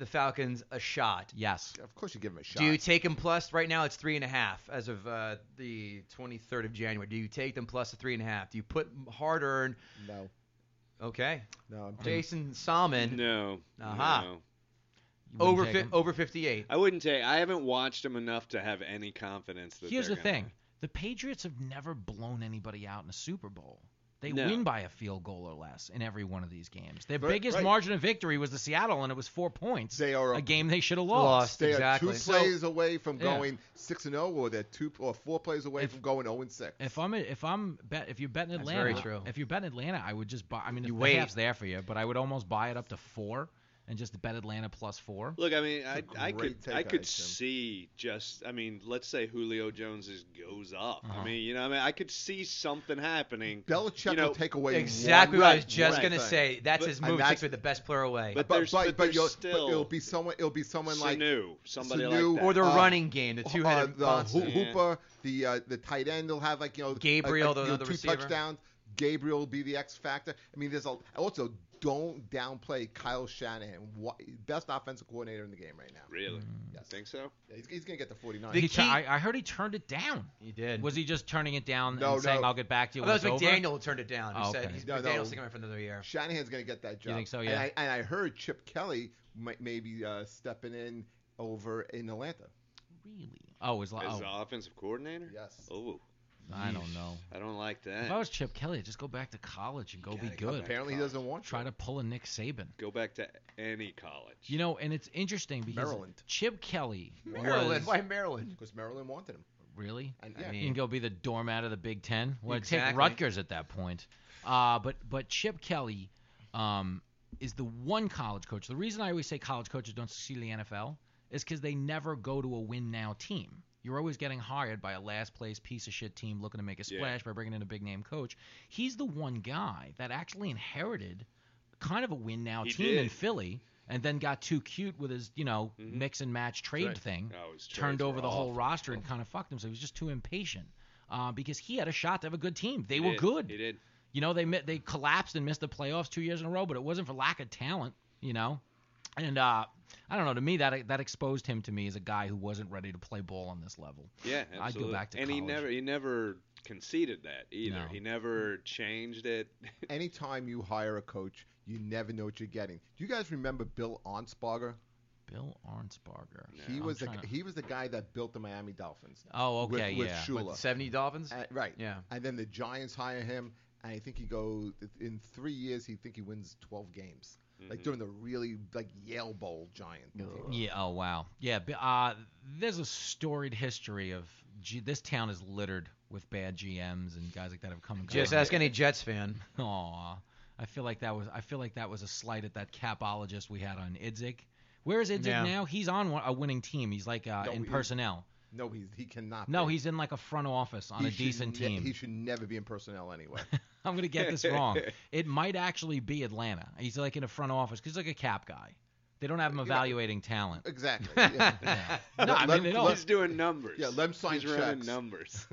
the Falcons a shot. Yes. Of course, you give him a shot. Do you take them plus? Right now, it's three and a half as of uh, the twenty-third of January. Do you take them plus a three and a half? Do you put hard earned? No. Okay. No. I'm Jason Salmon No. Aha. No. You wouldn't over take fi- 'em? over fifty-eight. I wouldn't take. I haven't watched them enough to have any confidence that. Here's the they're gonna thing: the Patriots have never blown anybody out in a Super Bowl. They No. win by a field goal or less in every one of these games. Their Right, biggest right. margin of victory was the Seattle, and it was four points. They are a game they should have Lost. lost. They Exactly. are two So- plays away from Yeah. going six and zero, or they're two or four plays away If- from going zero and six. If I'm if I'm bet if you're betting That's Atlanta, very true. if you're betting Atlanta, I would just buy. I mean, You if wait. the half's there for you, but I would almost buy it up to four and just bet Atlanta plus four. Look, I mean, I, a I could great take I on could it, Tim. see just I mean, let's say Julio Jones is, goes up. Uh-huh. I mean, you know, I mean, I could see something happening. Belichick you know, will take away Exactly one, what I was right, just right gonna thing. say. That's But- his and move. that's- Takes away the best player away. But But there's- but, but but, there's you'll, still but it'll be someone. It'll be someone like Sanu, somebody Sanu, like that. or the uh, running game, the uh, two-headed the monster. Ho- Yeah. Hooper, the uh, the tight end. They'll have like you know Gabriel, like, the- you know, the two receiver. touchdowns. Gabriel will be the X factor. I mean, there's a also don't downplay Kyle Shanahan, Wha- best offensive coordinator in the game right now. Really? Yes. Think so? Yeah, he's, he's gonna get the forty-nine. The He key- tu- I, I heard he turned it down. He did. Was he just turning it down No, and saying no. I'll get back to you Oh, when that was it's over? McDaniel who turned it down. Who Oh, said okay. he's, No, no. McDaniel's coming for another year. Shanahan's gonna get that job. think so? And Yeah. I, and I heard Chip Kelly might maybe uh, stepping in over in Atlanta. Really? Oh, is like As oh, the offensive coordinator? Yes. Oh, I don't know. I don't like that. If I was Chip Kelly, I'd just go back to college and go be gotta go good. back. Apparently, he doesn't want Try to pull a Nick Saban. Go back to any college. You know, and it's interesting because Maryland. Chip Kelly Maryland. was Why Maryland? because Maryland wanted him. really. And I yeah, mean- You can go be the doormat of the Big Ten. Well, take Exactly. Rutgers at that point. Uh, but but Chip Kelly um, is the one college coach. The reason I always say college coaches don't succeed in the N F L is because they never go to a win now team. You're always getting hired by a last place piece of shit team looking to make a Yeah. splash by bringing in a big name coach. He's the one guy that actually inherited kind of a win now He team in did. Philly and then got too cute with his, you know, Mhm. mix and match trade right. thing. Oh, his Turned trades over were the whole awful. roster and kind of fucked him. So he was just too impatient uh, because he had a shot to have a good team. They He were did. good. He did. You know, they mi- they collapsed and missed the playoffs two years in a row, but it wasn't for lack of talent. You know, and uh, I don't know. To me, that that exposed him to me as a guy who wasn't ready to play ball on this level. Yeah, I'd go absolutely. back to and he college. never he never conceded that either. No. He never changed it. anytime you hire a coach, you never know what you're getting. Do you guys remember Bill Onsparger? Bill Arnsparger. He I'm was the trying to- he was the guy that built the Miami Dolphins. Oh, okay, with, with yeah. Shula. With seventy Dolphins? Uh, right. Yeah. And then the Giants hire him, and I think he goes in three years. He think he wins twelve games, like Mhm. during the really like Yale Bowl Giant. Yeah. Oh, wow. Yeah. b- Uh, there's a storied history of G- this town is littered with bad G Ms and guys like that have come and gone. Just ask any Jets fan. Aw, I feel like that was I feel like that was a slight at that capologist we had on Idzik. Where is Idzik Yeah. now? He's on one- a winning team. He's like uh, No, in he- personnel. No, he's he cannot. No, be. he's in like a front office on He a should decent ne- team. He should never be in personnel anyway. I'm gonna get this wrong. It might actually be Atlanta. He's like in a front office because he's like a cap guy. They don't have him You know- evaluating talent. exactly. Yeah. Yeah. Let- No, I let mean him- they don't. let- He's doing numbers. Yeah, let him sign He's running checks. numbers.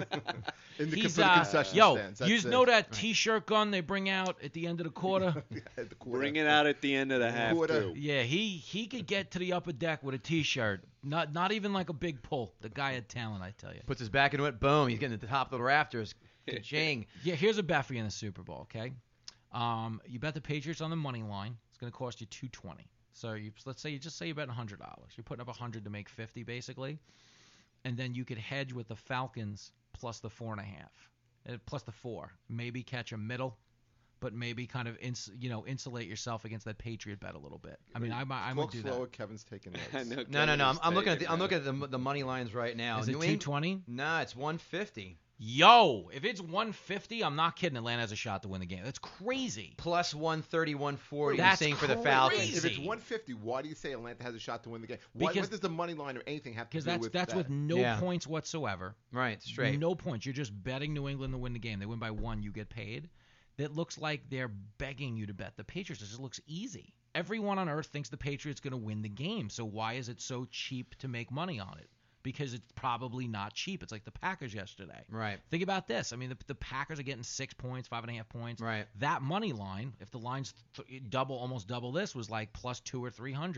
in the, He's for the uh, concession yo, stands. you That's it. know that T-shirt gun they bring out at the end of the quarter? At the quarter. Bring it out at the end of the half Quarter. too. Yeah, he he could get to the upper deck with a T-shirt. Not not even like a big pull. The guy had talent, I tell you. Puts his back into it. Boom. He's getting at the top of the rafters. Ka-ching. Yeah, here's a bet for you in the Super Bowl, okay? Um, you bet the Patriots on the money line. It's going to cost you two twenty. So you let's say you just say you bet one hundred dollars. You're putting up one hundred to make fifty basically, and then you could hedge with the Falcons plus the four and a half, uh, plus the four. Maybe catch a middle, but maybe kind of ins- you know insulate yourself against that Patriot bet a little bit. I mean, I might I might Talk do slower. that. Kevin's taking notes. I know No, no, Kevin no. I'm, is I'm looking at taking the I'm looking that. at the, the money lines right now. Is New it two Eng- twenty? Nah, it's one fifty. Yo, if it's one fifty, I'm not kidding. Atlanta has a shot to win the game. That's crazy. Plus one thirty, one forty. That's You're saying for the crazy. Falcons. If it's Easy. one fifty, why do you say Atlanta has a shot to win the game? Why, Because- what does the money line or anything have to Because do that's with that's that? with no Yeah. points whatsoever. Right, straight. No points. You're just betting New England to win the game. They win by one, you get paid. That looks like they're begging you to bet the Patriots. It just looks easy. Everyone on earth thinks the Patriots going to win the game. So why is it so cheap to make money on it? Because it's probably not cheap. It's like the Packers yesterday. Right, Think about this. I mean, the, the Packers are getting six points, five and a half points. right. That money line, if the line's th- double, almost double this, was like plus two or three hundred.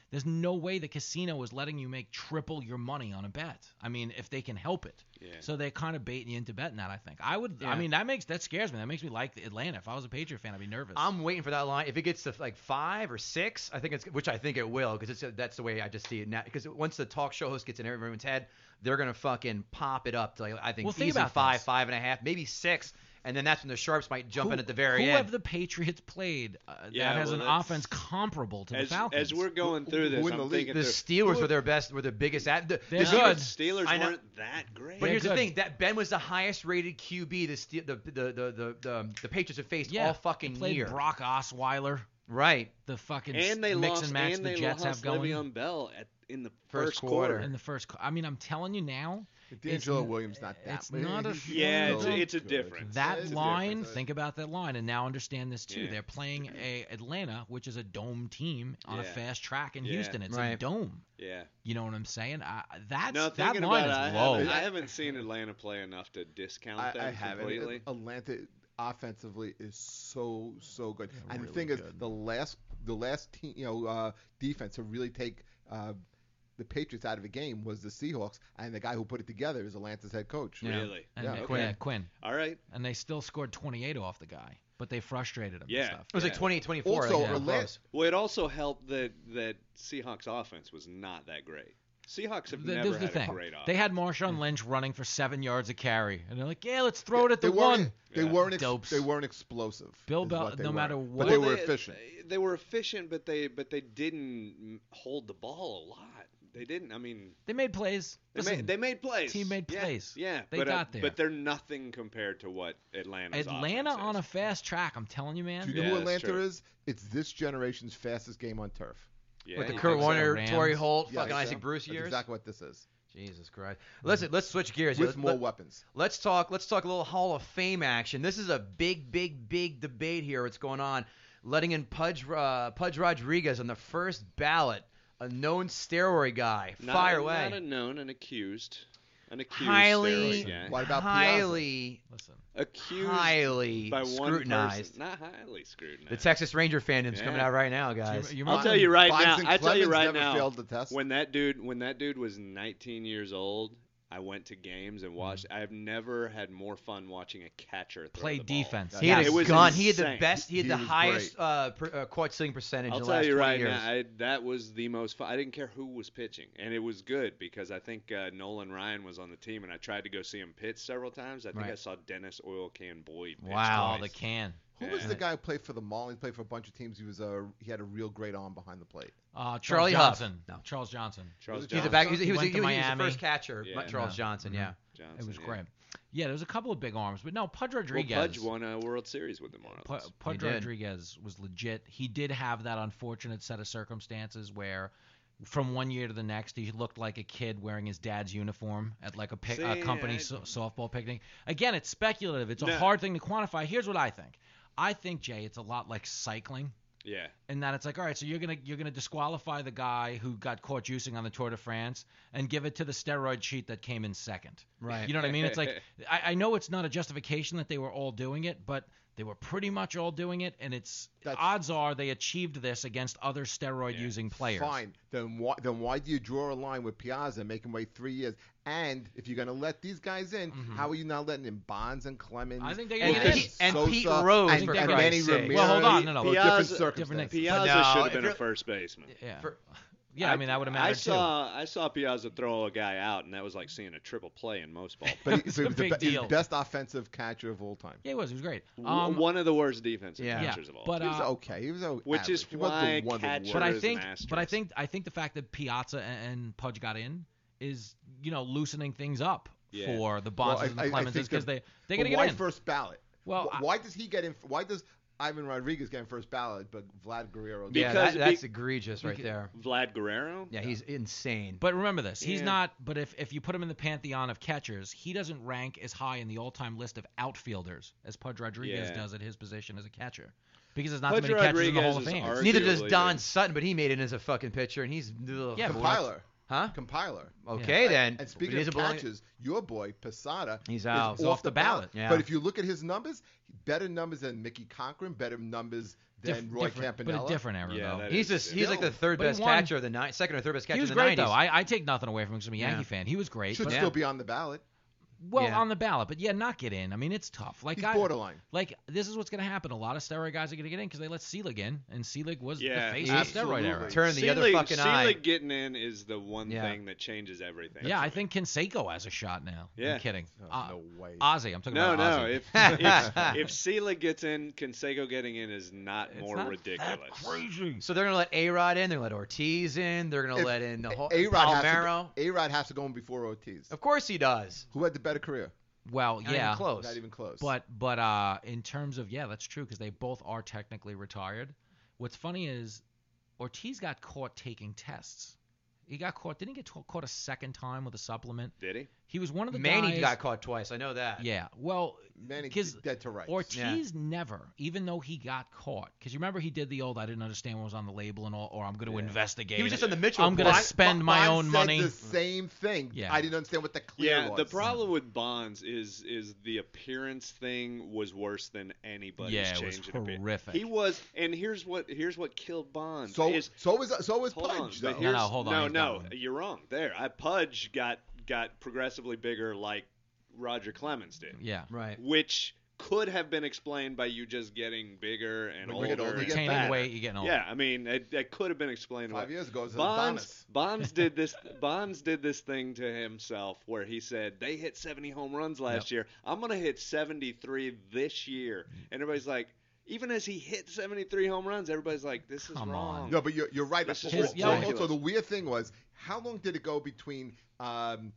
There's no way the casino is letting you make triple your money on a bet. I mean, if they can help it. Yeah. So they're kind of baiting you into betting that, I think. I would. Yeah. I mean, that makes that scares me. That makes me like Atlanta. If I was a Patriot fan, I'd be nervous. I'm waiting for that line. If it gets to like five or six, I think it's which I think it will because it's that's the way I just see it now. Because once the talk show host gets in everyone's head, they're gonna fucking pop it up to like I think Well, think easily about five, this. five and a half, maybe six, and then that's when the sharps might jump Who- in at the very who end. have the Patriots played uh, Yeah, that has well, an that's- offense comparable to As, the Falcons? as we're going through Who this, in the I'm league? thinking the they're- Steelers were their best, were their biggest. Ad, the, They're the good. Steelers I know. weren't that great. But They're here's the good. thing: that Ben was the highest rated Q B the Ste- the the the the, the, the Patriots have faced yeah, all fucking they played year. Brock Osweiler, Right. the fucking and they mix lost, and match and the they Jets lost have going Le'Veon Bell at, in the First first, quarter. quarter. in the first. qu- I mean, I'm telling you now, D'Angelo It's- Williams not that. it's not a- he's Yeah, so it's a- it's a good. difference. that It's a line. difference. Think about that line, and now understand this too. Yeah. They're playing a Atlanta, which is a dome team on a Yeah. fast track in Yeah. Houston. It's a Right. dome. Yeah. You know what I'm saying? I, that's No, that thinking line about it, I is low. haven't, I haven't seen Atlanta play enough to discount I, them I haven't. completely. Atlanta offensively is so so good, They're and really the thing is, good. the last the last team, you know, uh, defense to really take uh, the Patriots out of the game was the Seahawks, and the guy who put it together is Atlanta's head coach. Yeah. Really? and Yeah, they- Quinn. yeah, Quinn. All right. And they still scored twenty-eight off the guy, but they frustrated him Yeah. and stuff. It was like Yeah. twenty-eight twenty-four. Also, like, yeah, Atlanta- close. Well, it also helped that that Seahawks offense was not that great. Seahawks have Th- never There's the had thing. a great offense. They had Marshawn Lynch running for seven yards a carry, and they're like, "Yeah, let's throw it at they the weren't, one." They Yeah. weren't. Ex- Dopes. they weren't explosive. Bill is Bel- what they no were. matter but what- they Well, were efficient. They were efficient, but they but they didn't hold the ball a lot. They didn't. I mean, They made plays. they Listen, made they made plays. team made Yeah, plays. Yeah, They but, uh, got there. But they're nothing compared to what Atlanta's Atlanta offense on a is. fast track. I'm telling you, man. Do you know Yeah, who that's Atlanta true. is? It's this generation's fastest game on turf. Yeah, With the you Kurt think so? Warner, Rams. Torrey Holt, Yes, fucking Isaac yeah. Bruce That's years. exactly what this is. Jesus Christ. Let's let's switch gears. With Let's, more let, weapons. let's talk. Let's talk a little Hall of Fame action. This is a big, big, big debate here. What's going on? Letting in Pudge uh, Pudge Rodriguez on the first ballot, a known steroid guy. Not, Fire not away. a known, an accused, an accused Highly, steroid guy. What about highly, Listen, Accused highly by one scrutinized. person. Not highly scrutinized. The Texas Ranger fandom's Yeah. coming out right now, do guys. you, you I'll remember- tell you right Bonds now. and I tell you Clemens right never now. failed the test. When that dude, when that dude was nineteen years old, I went to games and watched. I have never had more fun watching a catcher throw Play the ball. defense. He had It a was gun. He had the insane. best. He had He the was highest uh, per, uh, caught stealing percentage I'll in the tell last you twenty right years. now, I, that was the most fun. I didn't care who was pitching, and it was good because I think uh, Nolan Ryan was on the team, and I tried to go see him pitch several times. I think Right. I saw Dennis Oil Can Boyd pitch Wow. Oh, twice. the can. Who was Yeah. the guy who played for the Marlins? Played for a bunch of teams. He was a he had a real great arm behind the plate. Uh, Charles Charlie Huff. Johnson. No. Charles Johnson. Charles He's He's a Johnson. back. He was, he He was, went he to was the Miami. first catcher. Yeah. not Charles Yeah. Johnson. Yeah. Johnson, It was yeah. great. Yeah, there was a couple of big arms, but no, Pudge Well, Rodriguez. Pudge won a World Series with the Marlins. Pu- Pudge did. Rodriguez was legit. He did have that unfortunate set of circumstances where, from one year to the next, he looked like a kid wearing his dad's uniform at like a, pic- a See, company I- so- softball picnic. Again, it's speculative. It's a No. hard thing to quantify. Here's what I think. I think, Jay, it's a lot like cycling. Yeah. In that it's like, all right, so you're gonna you're gonna disqualify the guy who got caught juicing on the Tour de France and give it to the steroid sheet that came in second. Right. You know what I mean? It's like I, I know it's not a justification that they were all doing it, but they were pretty much all doing it, and it's That's- odds are they achieved this against other steroid using players. Fine. Then why then why do you draw a line with Piazza and make him wait three years? And if you're gonna let these guys in, how are you not letting in Bonds and Clemens? I think they're And gonna get Pete- in. and Sosa Pete Rose, and, for and Christ's Manny sake. Ramirez? Well, hold on, no, no. for Piazza- different different circumstances. Piazza no, should have if been you're- a first baseman. Yeah. For- yeah, I mean that would have mattered I too. saw I saw Piazza throw a guy out, and that was like seeing a triple play in most ballparks. But he, It's so he a was the big be- he's deal. the best offensive catcher of all time. Yeah, he was. He was great. W- Um, One of the worst defensive Yeah. yeah, catchers of all but time. He was uh, okay. He was o- Which is average. He wasn't why one of the catcher- worst. But I is an think, but I asterisk. think, I think the fact that Piazza and, and Pudge got in is, you know, loosening things up Yeah. for the Well, Bonds I- and the I- I Clemenses think because the- they they're But gonna why get in. first ballot? Well, Wh- I- why does he get in? Why does Ivan Rodriguez get in first ballot, but Vlad Guerrero? yeah, Because that, that's be- egregious right beca- there. Vlad Guerrero. Yeah, he's insane. But remember this, he's Yeah. not. But if if you put him in the pantheon of catchers, he doesn't rank as high in the all-time list of outfielders as Pudge Rodriguez Yeah. does at his position as a catcher, because there's not Pudge too many catchers in the Rodriguez Hall of is Fame. argu- Neither does arguably Don the- Sutton, but he made it as a fucking pitcher, and he's ugh. Yeah, but Compiler. Huh? Compiler. Okay, then. And speaking He's of a belong- catches, your boy Posada He's is out. off, He's off the ballot. Yeah. But if you look at his numbers, better numbers than Mickey Cochran, better numbers than Diff- Roy different, Campanella. but a different era Yeah, though. that He's is just, he's like the third But he best won. catcher of the ni- second or third best catcher He was in the great nineties. though. I, I take nothing away from him because I'm a Yeah. Yankee fan. He was great. Should but, still be on the ballot. well, Yeah. on the ballot, but yeah, not get in. I mean, it's tough. Like He's I, borderline. Like this is what's going to happen. A lot of steroid guys are going to get in because they let Selig in, and Selig was Yeah, the face absolutely. of the steroid era. Turn the other Selig- fucking eye. Selig getting in is the one Yeah. thing that changes everything. Yeah, I think Canseco has a shot now. Yeah. I'm kidding. Oh, Uh, no way. Ozzy, I'm talking No, about no. Ozzy. If if, if Selig gets in, Canseco getting in is not It's more not ridiculous. that crazy. So they're gonna let A-Rod in. They're gonna let Ortiz in. They're gonna If let in the whole A-Rod has to Palmeiro. go- A-Rod has to go in before Ortiz. Of course he does. Who had the better career? Well, Not yeah, even close. Not even close. but but uh, in terms of yeah, that's true because they both are technically retired. What's funny is Ortiz got caught taking tests. He got caught. Didn't he get t- caught a second time with a supplement? Did he? He was one of the Manny guys. got caught twice. I know that. Yeah. Well, Manning because dead to rights. Ortiz never, even though he got caught, because you remember he did the old I didn't understand what was on the label and all, or I'm going to Yeah. investigate. He was it. just on the Mitchell. I'm gonna report. Bond- spend my Bond own said money. the same thing. Yeah. I didn't understand what the clear Yeah, was. the problem with Bonds is is the appearance thing was worse than anybody's Yeah, it was change in appearance. horrific. He was, and here's what here's what killed Bonds. So is, so was so was hold on, Pudge but though. here's- No, no, hold on, No, he's got no, one. you're wrong. There, I Pudge got got progressively bigger like Roger Clemens did, Yeah. Right. which could have been explained by you just getting bigger and When you get older. older, you and get Retaining fatter. weight, you're getting older. Yeah, I mean, it, that could have been explained Five away. years ago, it was Bonds Adonis. Bonds did this Bonds did this thing to himself where he said they hit seventy home runs last year. I'm gonna hit seventy-three this year, and everybody's like, even as he hit seventy-three home runs, everybody's like, this is Come wrong. on. No, but you're, you're right. This is Also- His- yeah, also, ridiculous. the weird thing was, how long did it go between um,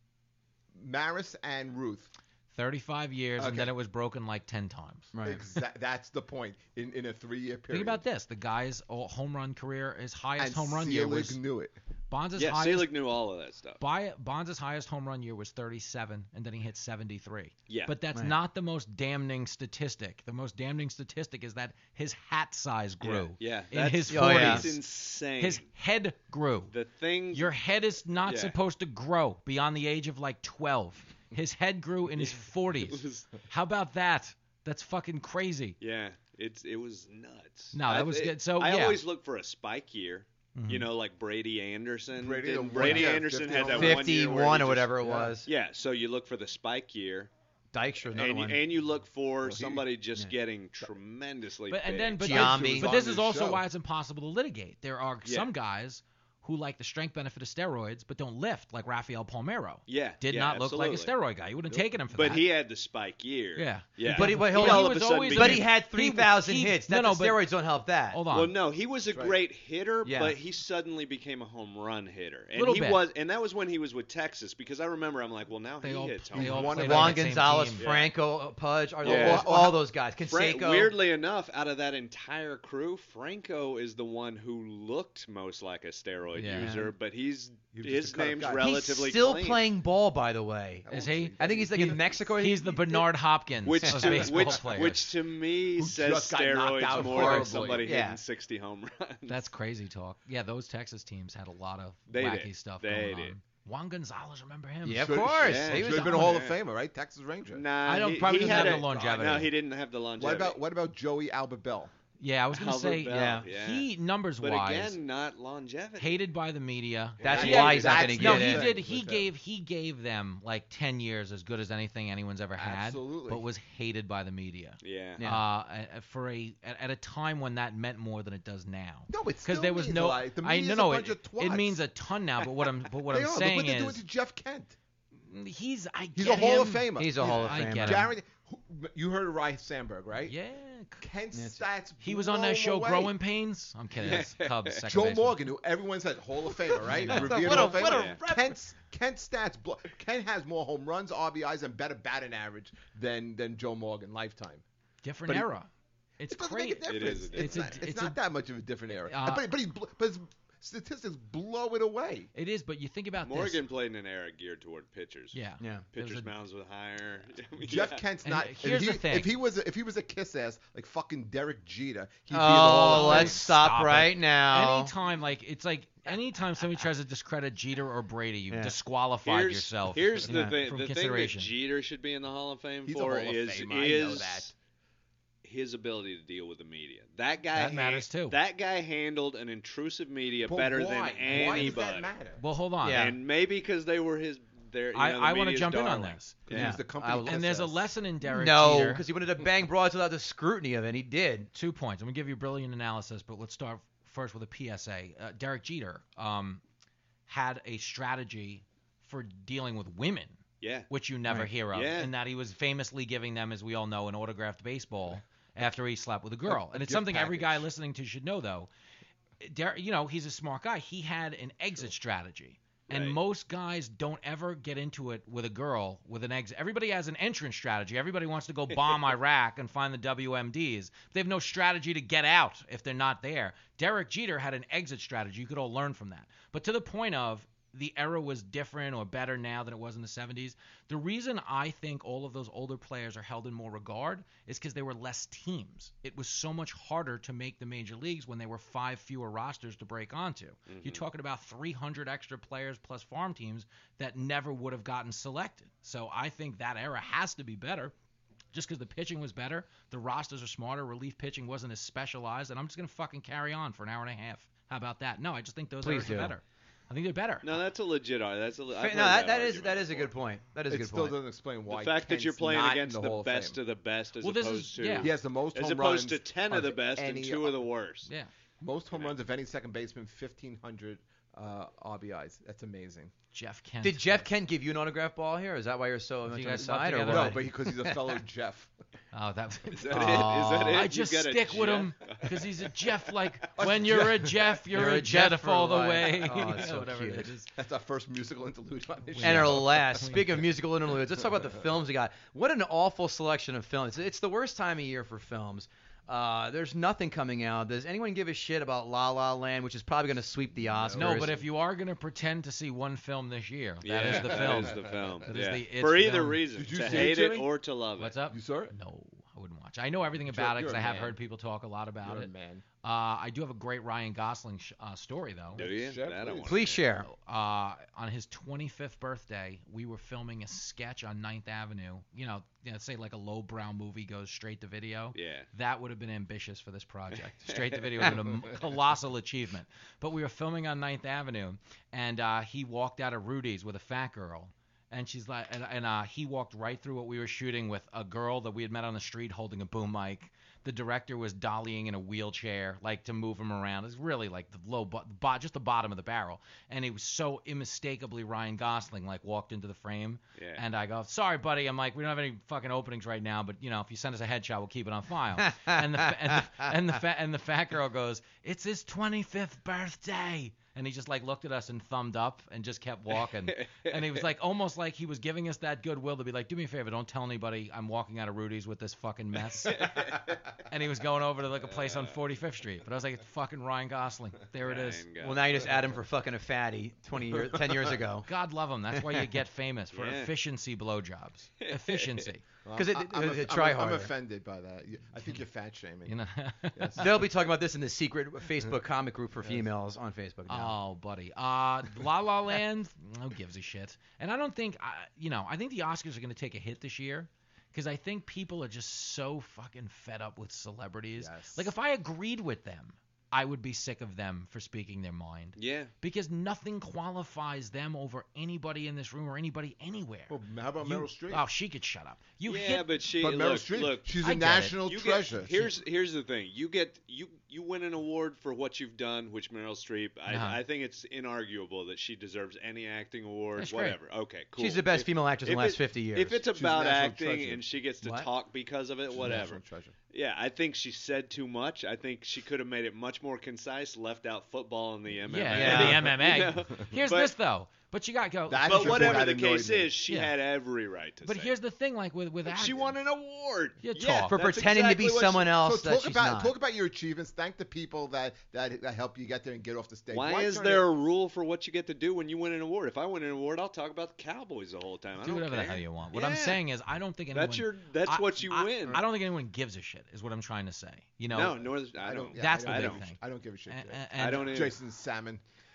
Maris and Ruth? thirty-five years, and Okay. then it was broken like ten times. Right. Exa- that's the point in, in a three-year period. Think about this: the guy's oh, home run career, his highest And home run year Selig was knew it. Bonds' Yeah, highest. Selig knew all of that stuff. By, Bonds' highest home run year was thirty-seven, and then he hit seventy-three. Yeah. But that's Right. not the most damning statistic. The most damning statistic is that his hat size grew. Yeah, in that's, his Oh, yeah. that's forties. insane. His head grew. the thing. Your head is not Yeah. supposed to grow beyond the age of like twelve. His head grew in his It forties. was, How about that? That's fucking crazy. yeah, it's it was nuts. No, that I- was it- good. So, I yeah. always look for a spike year. Mhm. You know, like Brady Anderson. Brady, Didn't the Brady one- yeah, Anderson fifty had that home one runs. year where he fifty-one or just- whatever it yeah. was. Yeah, so you look for the spike year, Dykstra's another and you, one. and you look for Well, he- somebody just yeah. getting tremendously But big. and then but, Giambi. but on this this is also show. why it's impossible to litigate. There are Yeah. some guys who like the strength benefit of steroids but don't lift, like Rafael Palmeiro. yeah, Did yeah, not look like a absolutely. steroid guy. You wouldn't have taken him for But that. he had the spike year. yeah. Yeah. But he- but He hold all on, of he a was sudden always became- But he had three thousand he- hits. no, That no, the but- steroids don't help that. Hold on. Well, no, he was a That's right. great hitter, Yeah. but he suddenly became a home run hitter. And Little he bit. was, and that was when he was with Texas, because I remember I'm like, well, now They he all- hits they home all runs. One of played on Juan that same Gonzalez, team. Yeah. Franco, Pudge, are Yeah. all, all those guys. Frank, Canseco. weirdly enough, out of that entire crew, Franco is the one who looked most like a steroid Yeah. user, but he's He was just his a cut-up name's guy. relatively He's still clean. playing ball, by the way. Is he? I think he's like He- in Mexico. He's the Bernard Hopkins Which of to, baseball which, players. which to me Who says just got knocked steroids out more horribly. than somebody Yeah. hitting sixty home runs. That's crazy talk. Yeah, those Texas teams had a lot of They wacky did. stuff They going did. on. Juan Gonzalez, remember him? Yeah, of Should- course. yeah. He Should was have been a on Hall it. of Famer, right? Texas Ranger. Nah, I don't- he, probably he doesn't had have a- the longevity. No, he didn't have the longevity. What about what about Joey Albert Bell? Yeah, I was going to Albert say, Bell, yeah. yeah. he, numbers But wise, again, not longevity. hated by the media. That's Yeah, why he's not that's going to No, get he in. did. With He him. gave he gave them like ten years as good as anything anyone's ever had, Absolutely. but was hated by the media. Yeah. Yeah. Uh, a- for a at, at a time when that meant more than it does now. No, it Because still there was means no. a lot. The I media's no a no. bunch It, of it twats. means a ton now. But what I'm but what They I'm are. Look saying what they're doing is to Jeff Kent. he's I He's get a Hall him. of Famer. He's a Hall of I Famer. get him. Jared, who- you heard of Ryan Sandberg, right? Yeah. Kent's Yes. stats. He was on that blow show away. Growing Pains. I'm kidding. That's Cubs. second Joe baseman. Morgan, who everyone said Hall of Famer, right? Yeah. Revered What a- Hall of what a Famer. reference. Kent's Kent's stats. Blow, Kent has more home runs, R B Is, and better batting average than than Joe Morgan lifetime. Different But he- era. It's It doesn't crazy. make a difference. It is a It's, difference. not, It's a- it's it's not a- that much of a different era. Uh, but, but, he, bl- but his statistics blow it away. It is, but you think about Morgan this. played in an era geared toward pitchers. Yeah. Yeah. There's Pitchers' a- mounds with higher. I mean, Jeff yeah. Kent's And not. here's if he, the thing. If he was a, if he was a kiss ass like fucking Derek Jeter, he'd be in the Hall Oh, of let's Fame. stop, Stop it. right now. Anytime, like it's like anytime somebody tries to discredit Jeter or Brady, you've Yeah. disqualified Here's, yourself. here's the Yeah. thing. From The thing that consideration. Jeter should be in the Hall of Fame He's a for Hall of is Famer, I know is that. his ability to deal with the media. That guy That matters, too. That guy handled an intrusive media But better why? than Why anybody. does that matter? Well, hold on. Yeah. And maybe because they were his. Their, you I, know, the I want to media's jump in on darling. this. He Yeah. was the company. I will- And there's a kiss ass. lesson in Derek No, Jeter. because he wanted to bang broads without the scrutiny of it, and he did. Two points. I'm gonna give you a brilliant analysis, but let's start first with a P S A. Uh, Derek Jeter um, had a strategy for dealing with women, Yeah. which you never Right. hear of, Yeah. and that he was famously giving them, as we all know, an autographed baseball after he slept with a girl. A- a and it's gift something every guy package. listening to should know, though. Der- you know, he's a smart guy. He had an exit strategy. And Right. most guys don't ever get into it with a girl with an exit. Everybody has an entrance strategy. Everybody wants to go bomb Iraq and find the W M Ds. But they have no strategy to get out if they're not there. Derek Jeter had an exit strategy. You could all learn from that. But to the point of the era was different or better now than it was in the seventies, the reason I think all of those older players are held in more regard is because there were less teams. It was so much harder to make the major leagues when there were five fewer rosters to break onto. Mm-hmm. You're talking about three hundred extra players plus farm teams that never would have gotten selected. So I think that era has to be better. Just because the pitching was better, the rosters are smarter, relief pitching wasn't as specialized, and I'm just going to fucking carry on for an hour and a half. How about that? No, I just think those Please eras do. are better. I think they're better. No, that's a legit. ar- That's a. No, I've heard that, that is argument that is a before. good point. That is a It good still point. doesn't explain why. The fact that you're Kent's playing not against in the, the, Hall of best Fame. of the best, as Well, this is- opposed to yeah. He has the most as home opposed runs to ten of the best and any- two of the worst. Yeah. Most home runs of any second baseman, fifteen hundred uh, R B Is. That's amazing. Jeff Kent. Did Jeff Kent give you an autograph ball here? Is that why you're so You much on guys the slept side, or together? what? No, but because he's a fellow Jeff. Oh, that. Is that it? Is that it? I You just got a stick with Jeff? him because he's a Jeff. Like when you're a Jeff, you're, You're a a Jeff Jeff for all the life. way. Oh, it's so Whatever cute. it is. That's our first musical interlude on this Yeah. And show. our last. Speaking of musical interludes, let's talk about the films we got. What an awful selection of films. It's the worst time of year for films. Uh, there's nothing coming out. Does anyone give a shit about La La Land, which is probably going to sweep the Oscars? No, but if you are going to pretend to see one film this year, Yeah, that is the that film. is the film. That is yeah. the it For either film. reason, Did you to see it, hate it Jimmy? or to love it. What's up? You saw it? No, I wouldn't watch. I know everything You're- about it you're because a I have man. heard people talk a lot about You're a it. man. Uh, I do have a great Ryan Gosling sh- uh, story though. Do you? Share, That I please. wanna Please hear. share. Uh, on his twenty-fifth birthday, we were filming a sketch on Ninth Avenue. You know, you know, say like a lowbrow movie goes straight to video. Yeah. That would have been ambitious for this project. Straight to video would have been a colossal achievement. But we were filming on Ninth Avenue, and uh, he walked out of Rudy's with a fat girl. And she's like, and, and uh, he walked right through what we were shooting with a girl that we had met on the street holding a boom mic. The director was dollying in a wheelchair, like to move him around. It's really like the low, bo- bo- just the bottom of the barrel. And he was so unmistakably Ryan Gosling, like walked into the frame. Yeah. And I go, sorry, buddy. I'm like, we don't have any fucking openings right now, but you know, if you send us a headshot, we'll keep it on file. and the fa- and the, and the, fa- and the fat girl goes, it's his twenty-fifth birthday. And he just like looked at us and thumbed up and just kept walking. And he was like almost like he was giving us that goodwill to be like, do me a favor, don't tell anybody I'm walking out of Rudy's with this fucking mess. And he was going over to like a place on forty-fifth Street. But I was like, it's fucking Ryan Gosling. There it is. Ryan Gosling. Well, now you just add him for fucking a fatty twenty years, ten years ago. God love him. That's why you get famous for Yeah. efficiency blowjobs. Efficiency. Well, 'Cause it- I- it- I'm, it- aff- it I'm, try I'm harder. offended by that. You- I think you're fat shaming. You know. Yes. They'll be talking about this in the secret Facebook comic group for females on Facebook now. Oh, buddy. Uh, La La Land, who gives a shit? And I don't think, uh, you know, I think the Oscars are going to take a hit this year because I think people are just so fucking fed up with celebrities. Yes. Like, if I agreed with them, I would be sick of them for speaking their mind. Yeah. Because nothing qualifies them over anybody in this room or anybody anywhere. Well, how about You- Meryl Streep? Oh, she could shut up. You yeah, hit but she but Meryl look, Streep, look, she's I a get it. national you treasure. Get, here's here's the thing. You get you you win an award for what you've done, which Meryl Streep. I, Uh-huh. I think it's inarguable that she deserves any acting award. That's great. Whatever. Okay, cool. She's the best If- female actress in if the last it- fifty years. If it's She's a about national acting treasure. and she gets to What? talk because of it, She's a whatever. national treasure. Yeah, I think she said too much. I think she could have made it much more concise, left out football and the M M A. Yeah, Yeah. the M M A. You know? Here's But- this, though. But you got to go. That- But Attitude whatever that the annoyed case me. is, she Yeah. had every right to But say here's it. the thing, like with with She acting. won an award. Yeah, Yeah, talk. for that's pretending to be exactly what she- someone else So that talk she's about not. talk about your achievements. Thank the people that that, that help you get there and get off the stage. Why is turn there it- a rule for what you get to do when you win an award? If I win an award, I'll talk about the Cowboys the whole time. I Do don't whatever care. the hell you want. What I'm Yeah. saying is, I don't think anyone. That's your. That's I- what you I- win. I don't think anyone gives a shit. Is what I'm trying to say. You know. no, nor I I don't. don't. yeah, That's I the don't, big thing. I don't give a shit. And, Jay. and, I don't either. Jason Salmon.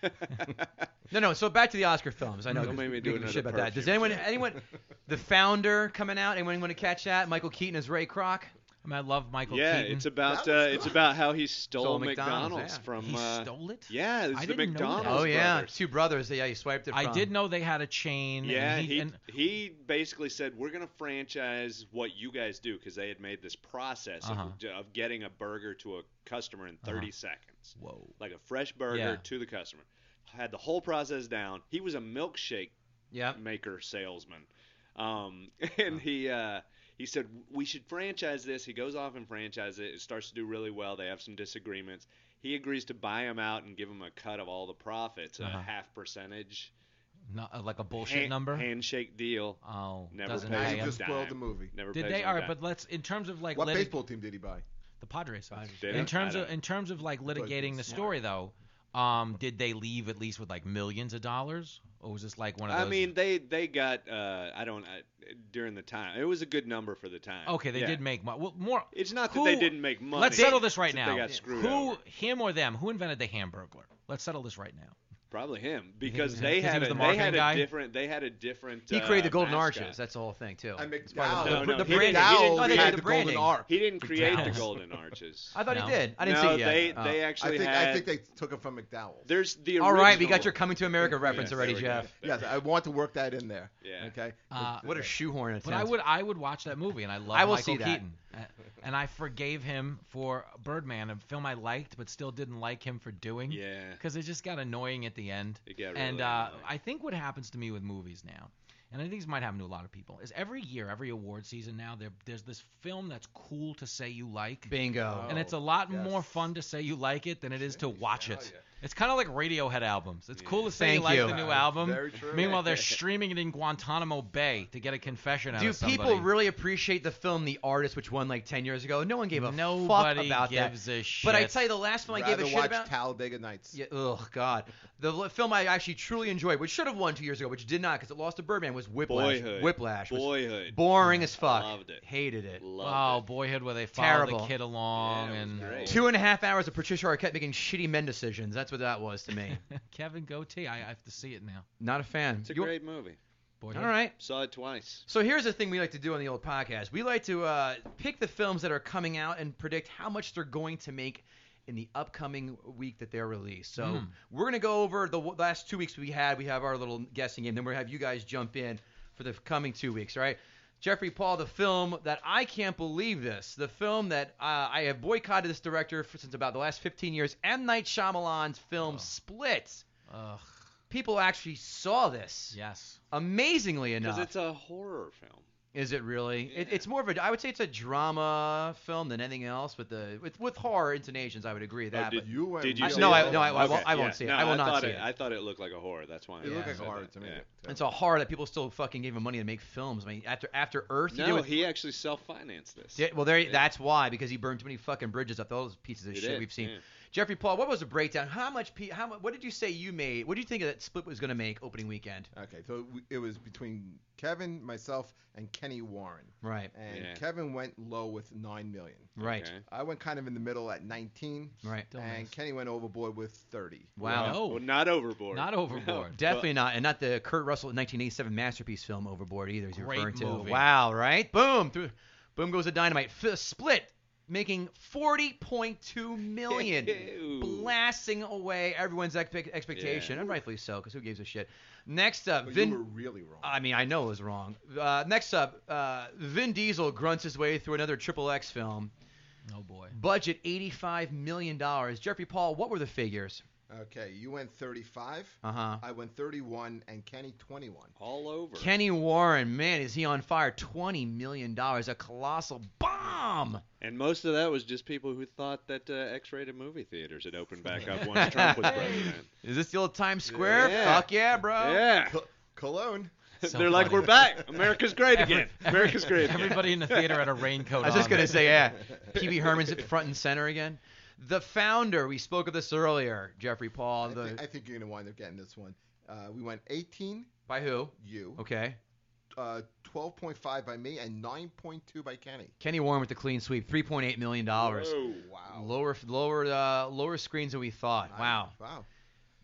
No, no. So back to the Oscar films. I know. Don't make me we do give a another shit about that. Does perfume anyone, joke. anyone, the Founder coming out? Anyone want to catch that? Michael Keaton as Ray Kroc. I mean, I love Michael yeah, Keaton. it's about That was uh, it's good. about how he stole, Stole McDonald's, McDonald's, yeah. from. he uh, stole it. Yeah, it's I the didn't know that. McDonald's Oh yeah, brothers. two brothers. Yeah, he swiped it from. I did know they had a chain. Yeah, and he, he and, he basically said we're gonna franchise what you guys do because they had made this process Uh-huh. of, of getting a burger to a customer in thirty seconds, whoa. like a fresh burger Yeah. to the customer. Had the whole process down. He was a milkshake Yeah. maker salesman, um, and he uh, he said we should franchise this. He goes off and franchises it. It starts to do really well. They have some disagreements. He agrees to buy him out and give him a cut of all the profits, Uh-huh. a half percentage. Not, uh, like a bullshit hand- number. handshake deal. Oh, Never doesn't paid Now pay you him. him. just spoiled the Dime. movie. Never Did pays they? him All a right, dime. but let's in terms of like What litig- baseball team did he buy? the Padres. Did In it? terms I of don't- in terms of like But litigating the smart. story though, um, did they leave at least with like millions of dollars, or was this like one of those? I mean, they they got uh, I don't I, during the time. It was a good number for the time. okay, they Yeah. did make money. Well, more. It's not that Who- they didn't make money. Let's settle this right it's that now. They got screwed Who, over. him or them? Who invented the Hamburglar? Let's settle this right now. Probably him think because he was- they because he had was a, the they had marketing a guy? different they had a different. He uh, created the Golden mascot. Arches. That's the whole thing too. And It's part of McDowell, No, no, the, the he branding. didn't- he didn't Oh, they create did the the golden branding. arc. He didn't create the McDowell's. Golden Arches. I thought No. he did. I didn't no, see it yet. they Oh. they I actually think had. I think they took it from McDowell's. There's the All right, we got original- your Coming to America reference Yes, already, there we go. Jeff. Yes, I want to work that in there. Yeah. Okay. Uh, What a shoehorn attempt. But I would I would watch that movie, and I love I will Michael see that. Keaton. Uh, And I forgave him for Birdman, a film I liked, but still didn't like him for doing. Yeah. Because it just got annoying at the end. It got and really uh, annoying. I think what happens to me with movies now, and I think this might happen to a lot of people, is every year, every award season now, there there's this film that's cool to say you like. Bingo. And it's a lot yes. more fun to say you like it than it is to watch Hell it. yeah. It's kind of like Radiohead albums. It's cool to say Thank you like you. the new Uh, album. very true. Meanwhile, they're streaming it in Guantanamo Bay to get a confession out Do of somebody. people really appreciate the film The Artist, which won like ten years ago? No one gave a Nobody fuck about gives that. a shit. But I tell you, the last film I gave Rather a shit watch about. Talladega Nights. Yeah, oh God, the l- film I actually truly enjoyed, which should have won two years ago, which did not because it lost to Birdman, was Whiplash. Boyhood. Whiplash was Boyhood. boring as fuck. Loved it. Hated it. Loved Oh, it. Boyhood, where they follow Terrible. the kid along Yeah, it was and great. Two and a half hours of Patricia Arquette making shitty men decisions. That's what that was to me. Kevin Goatee. I, I have to see it now. Not a fan. It's a You- great movie. Boyhood. All right. Saw it twice. So here's the thing we like to do on the old podcast. We like to uh, pick the films that are coming out and predict how much they're going to make in the upcoming week that they're released. So Mm. we're going to go over the w- last two weeks we had. We have our little guessing game. Then we're going to have you guys jump in for the coming two weeks, all right? Jeffrey Paul, the film that I can't believe this, the film that uh, I have boycotted this director for, since about the last fifteen years, M. Night Shyamalan's film Oh. Split. Ugh. People actually saw this. Yes. Amazingly enough. Because it's a horror film. Is it really? It, Yeah. it's more of a. I would say it's a drama film than anything else. With the with, with horror intonations, I would agree with Oh, that. did but You went Did you I- see no, it? I- no, I- I Okay, won't- I won't yeah. see it. No, I will not thought see it. it. I thought it looked like a horror. That's why. It Yeah. looked like said a horror that. to me. Yeah. too. it's a horror that people still fucking gave him money to make films. I mean, after after Earth, he did No, with, he actually self-financed this. yeah, well, there. Yeah. That's why because he burned too many fucking bridges up those pieces of He shit did, we've seen. yeah. Jeffrey Paul, what was the breakdown? How much? Pe- how mu- What did you say you made? What do you think that Split was going to make opening weekend? Okay, so we- it was between Kevin, myself, and Kenny Warren. Right. And Yeah. Kevin went low with nine million. Right. Okay. I went kind of in the middle at nineteen, Right. Still and nice. Kenny went overboard with thirty. Wow. No. Well, not overboard. Not overboard. Definitely not, and not the Kurt Russell nineteen eighty-seven masterpiece film Overboard either. As you're Great referring to. movie. Wow, right? Boom, through, boom goes the dynamite. F- Split, making forty point two million, Ew. blasting away everyone's expe- expectation, Yeah. and rightfully so, because who gives a shit? Next up, But Vin. you were really wrong. I mean, I know it was wrong. Uh, next up, uh, Vin Diesel grunts his way through another Triple X film. Oh boy. Budget eighty-five million dollars. Jeffrey Paul, what were the figures? Okay, you went thirty-five. Uh huh. I went thirty-one, and Kenny twenty-one. All over. Kenny Warren, man, is he on fire? twenty million dollars, a colossal bomb. And most of that was just people who thought that uh, X-rated movie theaters had opened back up once Trump was president. Is this the old Times Square? Yeah. Fuck yeah, bro. Yeah. Co- Cologne. So They're like, funny. we're back. America's great Every- again. every- America's great again. Everybody in the theater had a raincoat I was just on. going to say, yeah. Pee Wee Herman's at front and center again. The Founder, we spoke of this earlier, Jeffrey Paul. I, The, thi- I think you're going to wind up getting this one. Uh, we went eighteen, by who? you, Okay. uh, twelve point five by me, and nine point two by Kenny. Kenny Warren with the clean sweep, three point eight million dollars. Whoa. Wow. Lower, lower, uh, lower screens than we thought. Wow. Wow.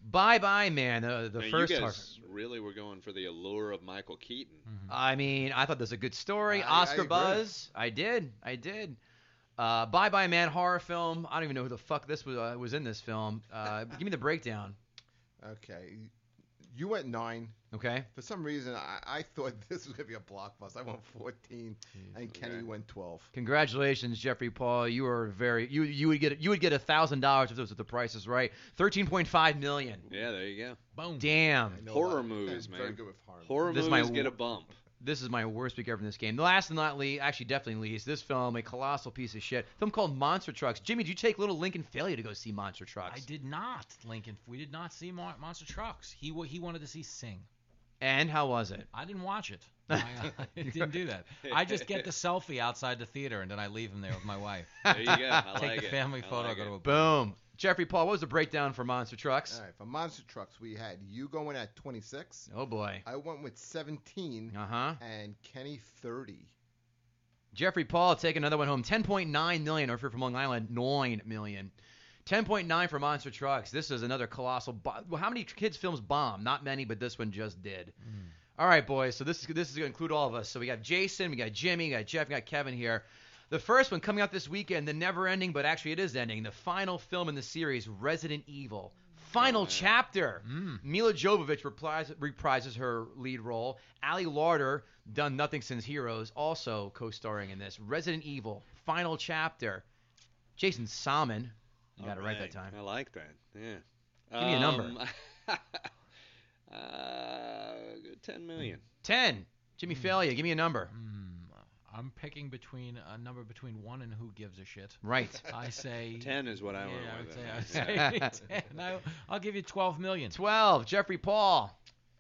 Bye Bye Man, the, the Now, first. you Har- guys really were going for the allure of Michael Keaton. I mean, I thought this was a good story. I- I Oscar agree. buzz. I did. I did. Uh, Bye Bye Man horror film. I don't even know who the fuck this was uh, was in this film. Uh, give me the breakdown. Okay. You went nine. Okay. For some reason, I, I thought this was going to be a blockbuster. I went fourteen, and Kenny Okay. went twelve. Congratulations, Jeffrey Paul. You were very you you would get you would get a thousand dollars if this was the price is right. Thirteen point five million. Yeah, there you go. Boom. Damn. I know Horror a lot- movies, I'm Very man. good with horror. Horror This is movies my get a w- bump. This is my worst week ever in this game. The last and not least, actually definitely least, this film, a colossal piece of shit. Film called Monster Trucks. Jimmy, did you take little Lincoln Failure to go see Monster Trucks? I did not, Lincoln. We did not see Mon- Monster Trucks. He wa- he wanted to see Sing. And how was it? I didn't watch it. I, I didn't do that. I just get the selfie outside the theater and then I leave him there with my wife. There you go. I Take like the it. family I photo. like go to it. a Boom. Jeffrey Paul, what was the breakdown for Monster Trucks? All right, for Monster Trucks, we had you going at twenty-six. Oh boy. I went with seventeen, Uh huh. and Kenny thirty. Jeffrey Paul take another one home. ten point nine million, or if you're from Long Island, nine million. ten point nine for Monster Trucks. This is another colossal. Bo- well, how many kids films bomb? Not many, but this one just did. All right, boys. So this is this is going to include all of us. So we got Jason, we got Jimmy, we got Jeff, we got Kevin here. The first one coming out this weekend, the never ending, but actually it is ending. The final film in the series, Resident Evil. Final Oh, yeah. chapter. Mm. Mila Jovovich reprises, reprises her lead role. Ali Larder, done nothing since Heroes, also co-starring in this. Resident Evil, final chapter. Jason Salmon, you got it right that time. I like that. Yeah. Give me a number. Um, uh, ten million. ten. Jimmy Failure, give me a number. Hmm. I'm picking between a number between one and who gives a shit. Right. I say Ten is what I yeah, went I would with. say, I would say ten. I, I'll give you twelve million. twelve. Jeffrey Paul.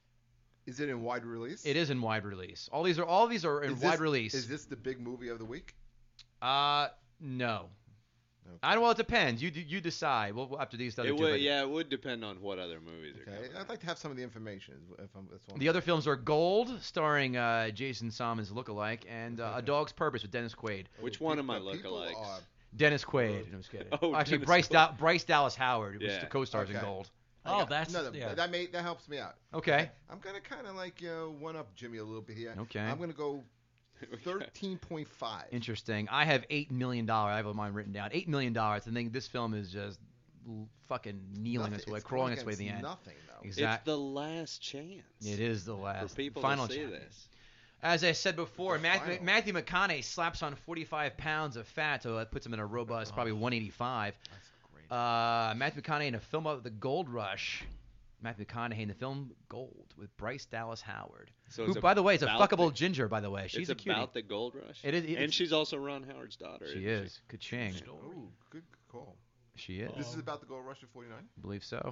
Is it in wide release? It is in wide release. All these are all these are in Is wide this- release. Is this the big movie of the week? Uh, no. Okay. I don't. Well, it depends. You you decide. We'll we'll- after these other It two. would, but- yeah, it would depend on what other movies are Okay, coming I'd out. like to have some of the information. If I'm, that's what The other films are Gold, starring uh, Jason Salmon's lookalike, and uh, A Dog's Purpose with Dennis Quaid. Which one of my the people lookalikes? are- Dennis Quaid. No, I'm just kidding. Oh, Actually, Dennis Bryce Quaid. da- Bryce Dallas Howard was Yeah. the co-stars in Okay. Gold. I Oh, got- that's no, that- yeah. that made that helps me out. Okay. I'm gonna kind of like you know, one up Jimmy a little bit here. Okay. I'm gonna go thirteen point five. Interesting. I have eight million dollars. I have mine written down. Eight million dollars. I think this film is just l- fucking kneeling its way, crawling its way to the end. Nothing though. Exactly. It's the last chance. It is the last for people final to see chapter. this. As I said before, The Matthew, final. Matthew McConaughey slaps on forty-five pounds of fat, so that puts him in a robust, probably one eighty-five. That's great. Uh, Matthew McConaughey in a film about the Gold Rush. Matthew McConaughey in the film Gold with Bryce Dallas Howard, So who, it's by the way, is a about fuckable the- ginger. By the way, she's it's a cutie. about the Gold Rush. It is- it's- and she's also Ron Howard's daughter. She isn't is. Ka-ching. Oh, good call. She is. This is about the Gold Rush of forty-nine. I believe so.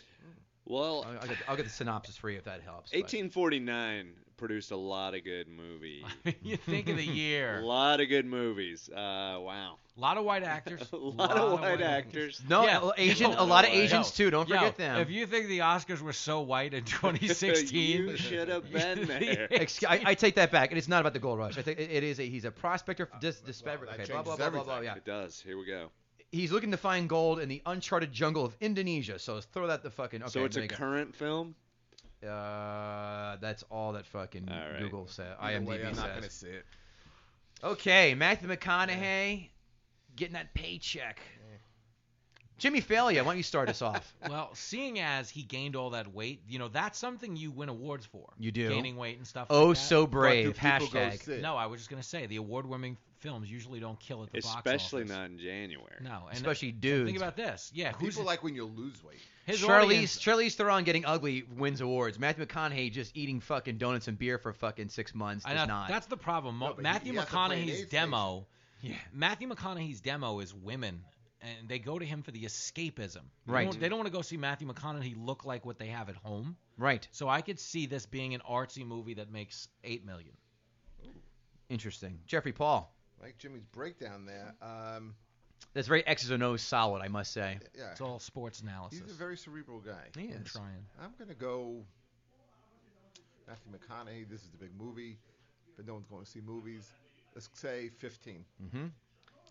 Well, I'll, I'll, get, I'll get the synopsis for you if that helps. but- eighteen forty-nine produced a lot of good movies. You think of the a year. lot of good movies. Uh, wow. A lot of white actors. a lot, of white actors. No, Yeah. uh, Asian, No, a lot of no way. Asians Yo, too. Don't Yo, forget them. If you think the Oscars were so white in twenty sixteen, You should have been there. Ex- I, I take that back. And it's not about the gold rush. I think it, it is a he's a prospector for dis, dis, well, that okay, blah, blah, changes blah, blah, blah, yeah. It does. Here we go. He's looking to find gold in the uncharted jungle of Indonesia. So let's throw that the fucking. Okay, so it's there a you go. current film. Uh, that's all that fucking All right. Google said. Either way, IMDb I'm not gonna says. see it. Okay, Matthew McConaughey getting that paycheck. Jimmy Failure, why don't you start us off? well, seeing as he gained all that weight, you know, that's something you win awards for. You do. Gaining weight and stuff Oh, like that. so But do brave. people go Hashtag. see it? No, I was just going to say, the award-winning films usually don't kill at the box Especially office. not in January. No. And Especially and dudes. Think about this. Yeah, who's People like when you lose weight. his Charlize audience? Charlize Theron getting ugly wins awards. Matthew McConaughey just eating fucking donuts and beer for fucking six months I does know, not. That's the problem. Mo- No, but he- Matthew he has to play an McConaughey's aid demo. Yeah. Matthew McConaughey's demo is women, and they go to him for the escapism. They Right. don't- They don't want to go see Matthew McConaughey look like what they have at home. Right. So I could see this being an artsy movie that makes eight million. Interesting. Jeffrey Paul. Like Jimmy's breakdown there. Um, That's very X's and O's solid, I must say. yeah. It's all sports analysis. He's a very cerebral guy. He I'm is. trying. I'm gonna go Matthew McConaughey. This is the big movie, but no one's going to see movies. Let's say fifteen. Mm-hmm.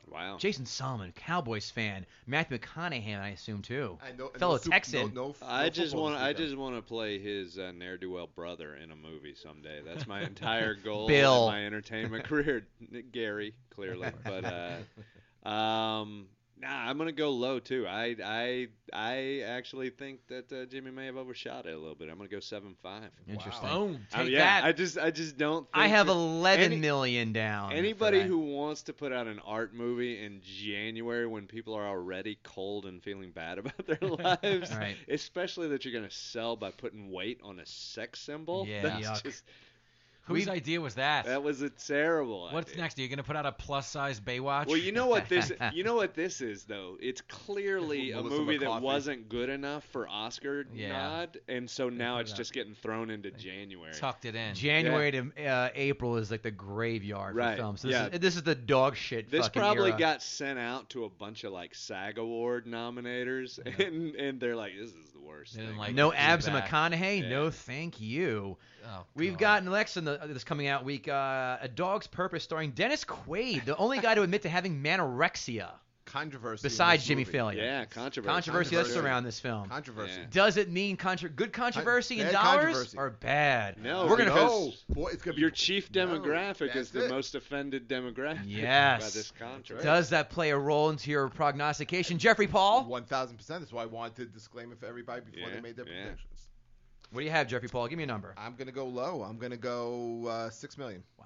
Wow. Jason Solomon, Cowboys fan. Matthew McConaughey, I assume too. And no, and Fellow no super- Texan. No, no, I no just football want this I weekend. just want to play his uh, ne'er-do-well brother in a movie someday. That's my entire goal Bill. in my entertainment career. Gary, clearly, but uh, um, nah, I'm gonna go low too. I I I actually think that uh, Jimmy may have overshot it a little bit. I'm gonna go seven five. Interesting. Boom. Uh, Take yeah, that. I just I just don't. Think I have that eleven any- million down. Anybody for that. who wants to put out an art movie in January when people are already cold and feeling bad about their lives, Right. especially that you're going to sell by putting weight on a sex symbol, Yeah. that's Yuck. just Whose we- idea was that? that was a terrible What's idea. next? Are you gonna put out a plus-size Baywatch? Well, you know what this you know what this is though. It's clearly a Melissa movie that McCarthy. wasn't good enough for Oscar Yeah. nod, and so now put it's it just getting thrown into January. tucked it in. January to uh, April is like the graveyard Right, for films. So this, yeah. is, this is the dog shit. This fucking probably era. got sent out to a bunch of like SAG Award nominators, and and they're like, "This is the worst." They didn't thing." like no it. abs and Back. McConaughey. Yeah. No, thank you. Oh, We've God. got next in the this coming out week, uh, A Dog's Purpose, starring Dennis Quaid, the only guy to admit to having manorexia Controversy. in besides this Jimmy movie. Failure. Yeah, controversy. Controversy that's Controversy. around this film. Controversy. Yeah. Does it mean contra- good controversy in bad dollars controversy. or bad? No, we're gonna. because- No, boy, it's gonna be Your chief No, demographic is that's the it. most offended demographic Yes. by this controversy. Does that play a role into your prognostication, Jeffrey Paul? one thousand percent. That's why I wanted to disclaim it for everybody before Yeah, they made their yeah. predictions. What do you have, Jeffrey Paul? Give me a number. I'm gonna go low. I'm gonna go uh, six million. Wow.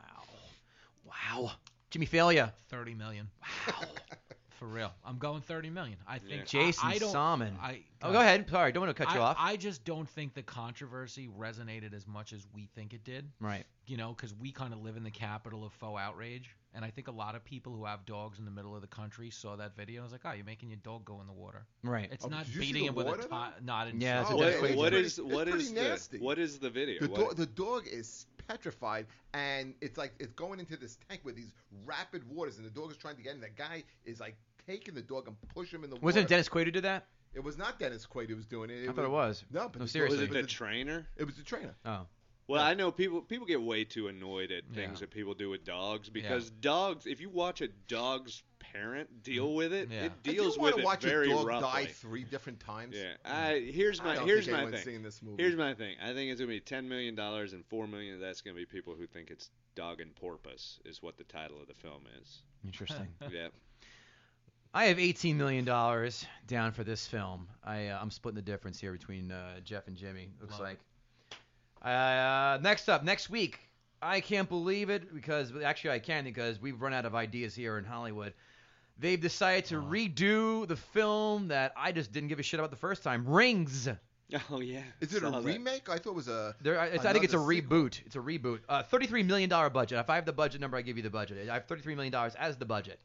Wow. Jimmy Failure. thirty million. Wow. For real. I'm going thirty million. I think Yeah. Jason I, I don't, Salmon. I, Oh, go ahead. Sorry, don't want to cut you I, off. I just don't think the controversy resonated as much as we think it did. Right. You know, because we kind of live in the capital of faux outrage, and I think a lot of people who have dogs in the middle of the country saw that video and was like, "Oh, you're making your dog go in the water." Right. It's Oh, not did you see beating the him with water, a though? tie. Not in Yeah, it's a Oh, What, Dennis Quaid what pretty- is it's what pretty is nasty. the what is the video? The, What- dog, the dog is petrified, and it's like it's going into this tank with these rapid waters, and the dog is trying to get in. The guy is like taking the dog and push him in the Wasn't it water. Dennis Quaid who did that? It was not Dennis Quaid who was doing it. I thought it was. No, but No, the dog- seriously. was it was the trainer? It was the trainer. Oh. Well, I know people people get way too annoyed at things Yeah. that people do with dogs because dogs. If you watch a dog's parent deal with it, Yeah. it deals I do with want it to watch very a dog roughly. die three different times. Yeah. I here's I my don't here's think my anyone's thing. seen this movie. Here's my thing. I think it's gonna be ten million dollars, and four million of that's gonna be people who think it's Dog and Porpoise is what the title of the film is. Interesting. Yeah. I have eighteen million dollars down for this film. I, uh, I'm splitting the difference here between uh, Jeff and Jimmy, looks Love like. Uh, next up, next week, I can't believe it because actually I can because we've run out of ideas here in Hollywood. They've decided to Oh. redo the film that I just didn't give a shit about the first time, Rings. Oh yeah. Is it a Saw that. remake? I thought it was a. There, I, it's, I think it's a Another sequel. reboot. It's a reboot. Uh, thirty-three million dollars budget. If I have the budget number, I give you the budget. I have thirty-three million dollars as the budget.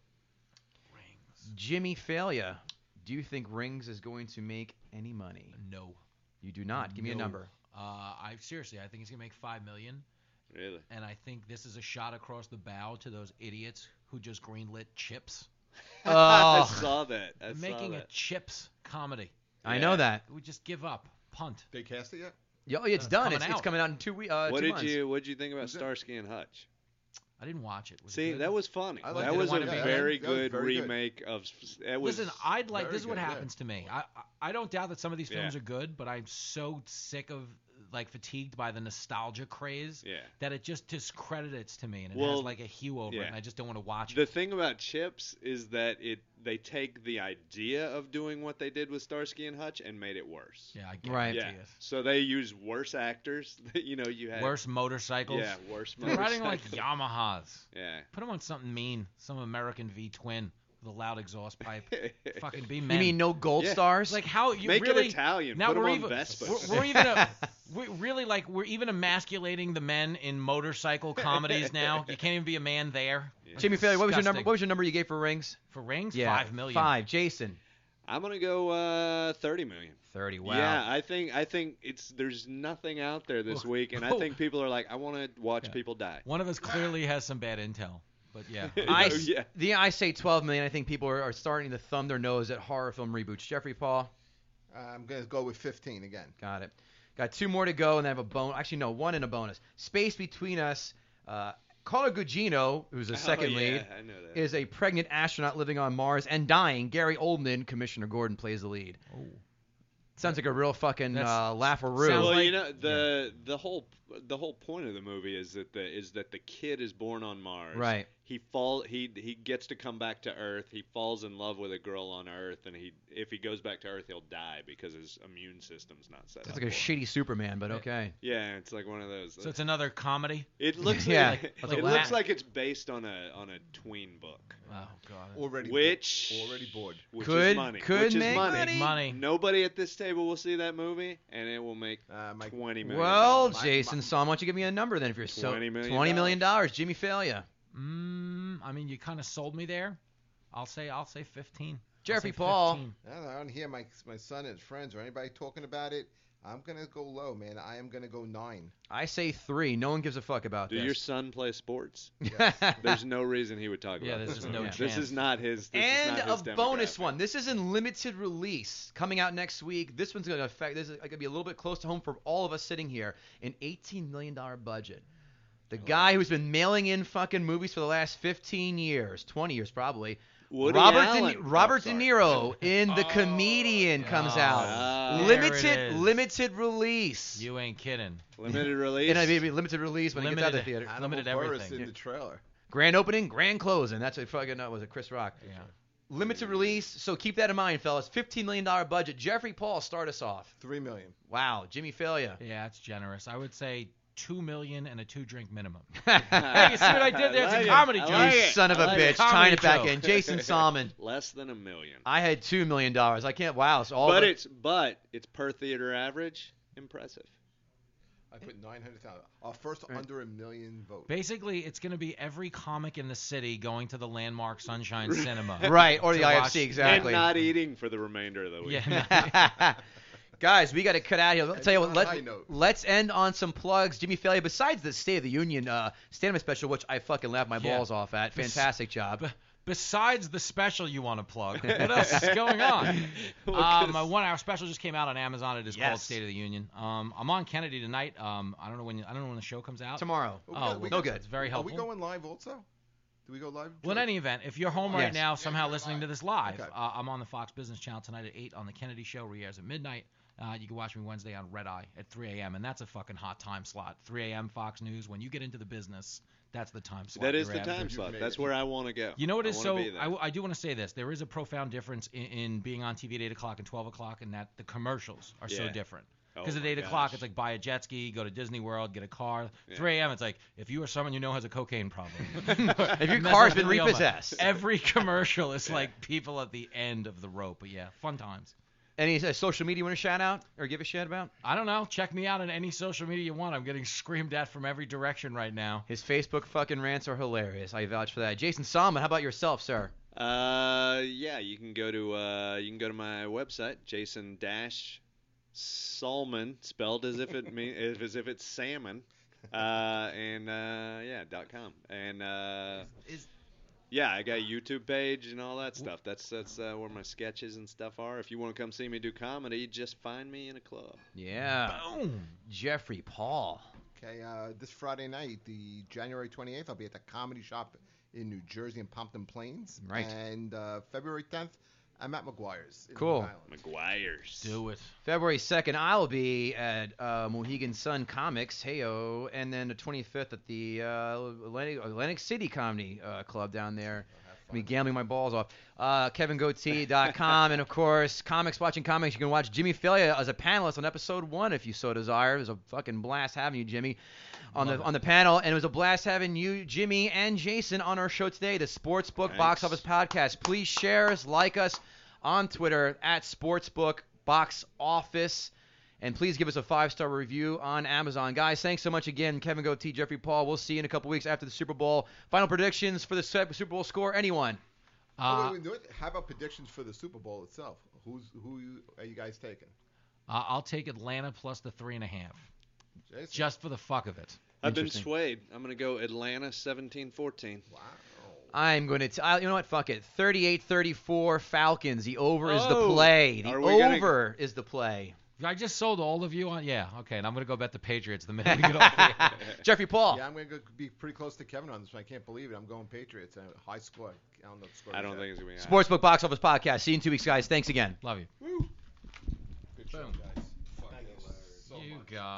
Rings. Jimmy Failure, do you think Rings is going to make any money? No. You do not. Give me a No. number. Uh, I seriously, I think he's gonna make five million, Really? and I think this is a shot across the bow to those idiots who just greenlit Chips. I Oh, saw that. I They're saw making a that. Chips comedy. I Yeah. know that. We just give up, punt. They cast it yet? Yeah, oh, it's Uh, done. coming It's, it's out. coming out in two weeks. Uh, what two did months. you What did you think about Was it- Starsky and Hutch? I didn't watch it. Was it See, good? that was funny. I liked That it. was It a might have been very good. That was good very good. remake of. It was, Listen, I'd like. very This is what good, yeah. happens to me. I, I I don't doubt that some of these films Yeah. are good, but I'm so sick of like fatigued by the nostalgia craze Yeah. that it just discredits to me and it Well, has like a hue over it, yeah. and I just don't want to watch The it. thing about Chips is that it they take the idea of doing what they did with Starsky and Hutch and made it worse. Yeah, I Right. guarantee Yeah. it. So they use worse actors. you know, you had Worse motorcycles. Yeah, worse. They're riding like motorcycles. Yamahas. Yeah. Put them on something mean, some American V twin with a loud exhaust pipe. Fucking be men. You mean no gold Yeah. stars? like how you Make really? it Italian. Now Put them we're on even Vespas. we're, we're even a, we're really like we're even emasculating the men in motorcycle comedies now. You can't even be a man there. Yeah. Jimmy Failure, what was your number? Disgusting. What was your number you gave for Rings? For Rings, Yeah, five million. Five. Jason, I'm gonna go uh, thirty million. thirty. Wow. Yeah, I think I think it's there's nothing out there this Oh. week, and I think people are like, I want to watch Yeah. people die. One of us clearly has some bad intel, but yeah. I, Oh, s- yeah. the, I say twelve million. I think people are, are starting to thumb their nose at horror film reboots. Jeffrey Paul, I'm gonna go with fifteen again. got it. Got two more to go, and I have a bone. Actually, no, one and a bonus. Space Between Us. Uh, Carla Gugino, who's the second oh, lead, yeah, I know that. is a pregnant astronaut living on Mars and dying. Gary Oldman, Commissioner Gordon, plays the lead. Oh. Sounds like a real fucking That's- uh, laugharoo. sounds well, like- you know the the whole the whole point of the movie is that the is that the kid is born on Mars. Right. He fall he he gets to come back to Earth. He falls in love with a girl on Earth, and he if he goes back to Earth, he'll die because his immune system's not set It's up. like a for him. shitty Superman, but okay. Yeah, it's like one of those. So it's another comedy. It looks Yeah. like, Like it a looks la- like it's based on a on a tween book, Oh god. Already, which already bored. which Could- is money. could which is make money. money. Money. Nobody at this table will see that movie, and it will make Uh, my, twenty million. Well, dollars. Jason my- Saul, why don't you give me a number then if you're so twenty million twenty million dollars, Jimmy Failure. Mm, I mean, you kind of sold me there. I'll say I'll say fifteen. I'll Jeffrey say Paul. fifteen. I don't know, I don't hear my my son and his friends or anybody talking about it. I'm gonna go low, man. I am gonna go nine. I say three. No one gives a fuck about Do this. your son play sports? Yes. There's no reason he would talk Yeah, about there's this. just no movie. chance. This is not his. This And is not a his bonus demographic. one. This is in limited release, coming out next week. This one's going to affect. This is going to be a little bit close to home for all of us sitting here. An eighteen million dollars budget. The guy who's been mailing in fucking movies for the last fifteen years, twenty years probably. Woody Robert Allen. De, Robert Oh, De sorry. Niro in The Oh, Comedian comes God. out. Ah. There limited, it is. limited release. You ain't kidding. Limited release. And I mean, limited release when it gets out of the Limited. theater. Hannibal Limited Buress everything. in the trailer. Grand opening, grand closing. That's a fucking uh, was it Chris Rock? Yeah. Limited release. So keep that in mind, fellas. fifteen million dollars budget. Jeffrey Paul, start us off. Three million. Wow, Jimmy Failure. Yeah, it's generous. I would say two million and a two drink minimum. hey, Hey, you see what I did there? It's a like it. comedy I joke. like you it. son of I a like bitch. it. Tying Comedy it back joke. in. Jason Salmon. Less than a million. I had two million dollars. I can't. Wow. So all but the, it's but it's per theater average. Impressive. I put nine hundred thousand. Our first Right. under a million vote. Basically, it's going to be every comic in the city going to the landmark Sunshine Cinema. right or the to I F watch- C exactly. And not eating for the remainder of the week. Yeah. Guys, we got to cut out here. I'll tell you what. On a Let, high note. let's end on some plugs. Jimmy Failure. Besides the State of the Union uh, stand-up special, which I fucking laughed my Yeah. balls off at. Bes- Fantastic job. B- Besides the special you want to plug, what else is going on? Well, Um, 'cause- my one-hour special just came out on Amazon. It is called Yes. State of the Union. Um, I'm on Kennedy tonight. Um, I don't know when you, I don't know when the show comes out. Tomorrow. We Oh, got- we no got- good. It's very Are helpful. we going live also? Do we go live? Well, in any event, if you're home right Yes. now, Yeah, somehow you're listening live. to this live, Okay. uh, I'm on the Fox Business Channel tonight at eight on the Kennedy Show. Re-airs at midnight. Uh, you can watch me Wednesday on Red Eye at three a.m. and that's a fucking hot time slot. three a.m. Fox News. When you get into the business, that's the time slot. that is you're the at. time You've slot. made That's it. where I want to go. You know what I is wanna so? be there. I, I do want to say this. There is a profound difference in, in being on T V at eight o'clock and twelve o'clock, and that the commercials are so Yeah. different. Oh Because at my eight o'clock, gosh. it's like buy a jet ski, go to Disney World, get a car. Yeah. three a.m. it's like if you are someone you know has a cocaine problem. If your Mess car's up been glioma. repossessed. Every commercial is Yeah. like people at the end of the rope. But yeah, fun times. Any uh, social media you want to shout out or give a shit about? I don't know. Check me out on any social media you want. I'm getting screamed at from every direction right now. His Facebook fucking rants are hilarious. I vouch for that. Jason Salmon, how about yourself, sir? Uh, yeah, you can go to uh, you can go to my website, Jason Dash Salmon, spelled as if it mean as if it's salmon, uh, and uh, yeah, dot com, and uh, Is- yeah, I got a YouTube page and all that stuff. That's that's uh, where my sketches and stuff are. If you want to come see me do comedy, just find me in a club. Yeah. Boom. Jeffrey Paul. Okay, uh, this Friday night, the January twenty-eighth, I'll be at the Comedy Shop in New Jersey in Pompton Plains. Right. And uh, February tenth, I'm at McGuire's. in Cool. Long Island. McGuire's. Do it. February second, I'll be at uh, Mohegan Sun Comics, heyo, and then the twenty-fifth at the uh, Atlantic, Atlantic City Comedy uh, Club down there. Have Me fun. gambling my balls off. Uh, Kevin Goatee dot com, and of course, Comics Watching Comics. You can watch Jimmy Failure as a panelist on episode one if you so desire. It was a fucking blast having you, Jimmy, on Love the it. on the panel, and it was a blast having you, Jimmy, and Jason on our show today, the Sportsbook Box Thanks. Office Podcast. Please share us, like us on Twitter at Sportsbook Box Office. And please give us a five-star review on Amazon. Guys, thanks so much again. Kevin Goatee, Jeffrey Paul. We'll see you in a couple weeks after the Super Bowl. Final predictions for the Super Bowl score. Anyone? Oh, Uh, wait, wait, wait. How about predictions for the Super Bowl itself? Who's who you, are you guys taking? uh, I'll take Atlanta plus the three and a half, Jason? just for the fuck of it. I've been Interesting. swayed. I'm gonna go Atlanta seventeen fourteen. Wow. I'm going to t- I, you know what? Fuck it. thirty-eight thirty-four Falcons. The over is the Oh, play. The are we gonna- over is the play. I just sold all of you on. Yeah, okay, and I'm gonna go bet the Patriots the minute we get off here. Jeffrey Paul. Yeah, I'm going to be pretty close to Kevin on this one. I can't believe it. I'm going Patriots. A high score. I don't know the score. I don't think it's going to be high. Sportsbook Box Office Podcast. See you in two weeks, guys. Thanks again. Love you. Good show, Boom. guys. Fucking hilarious. So You much. guys.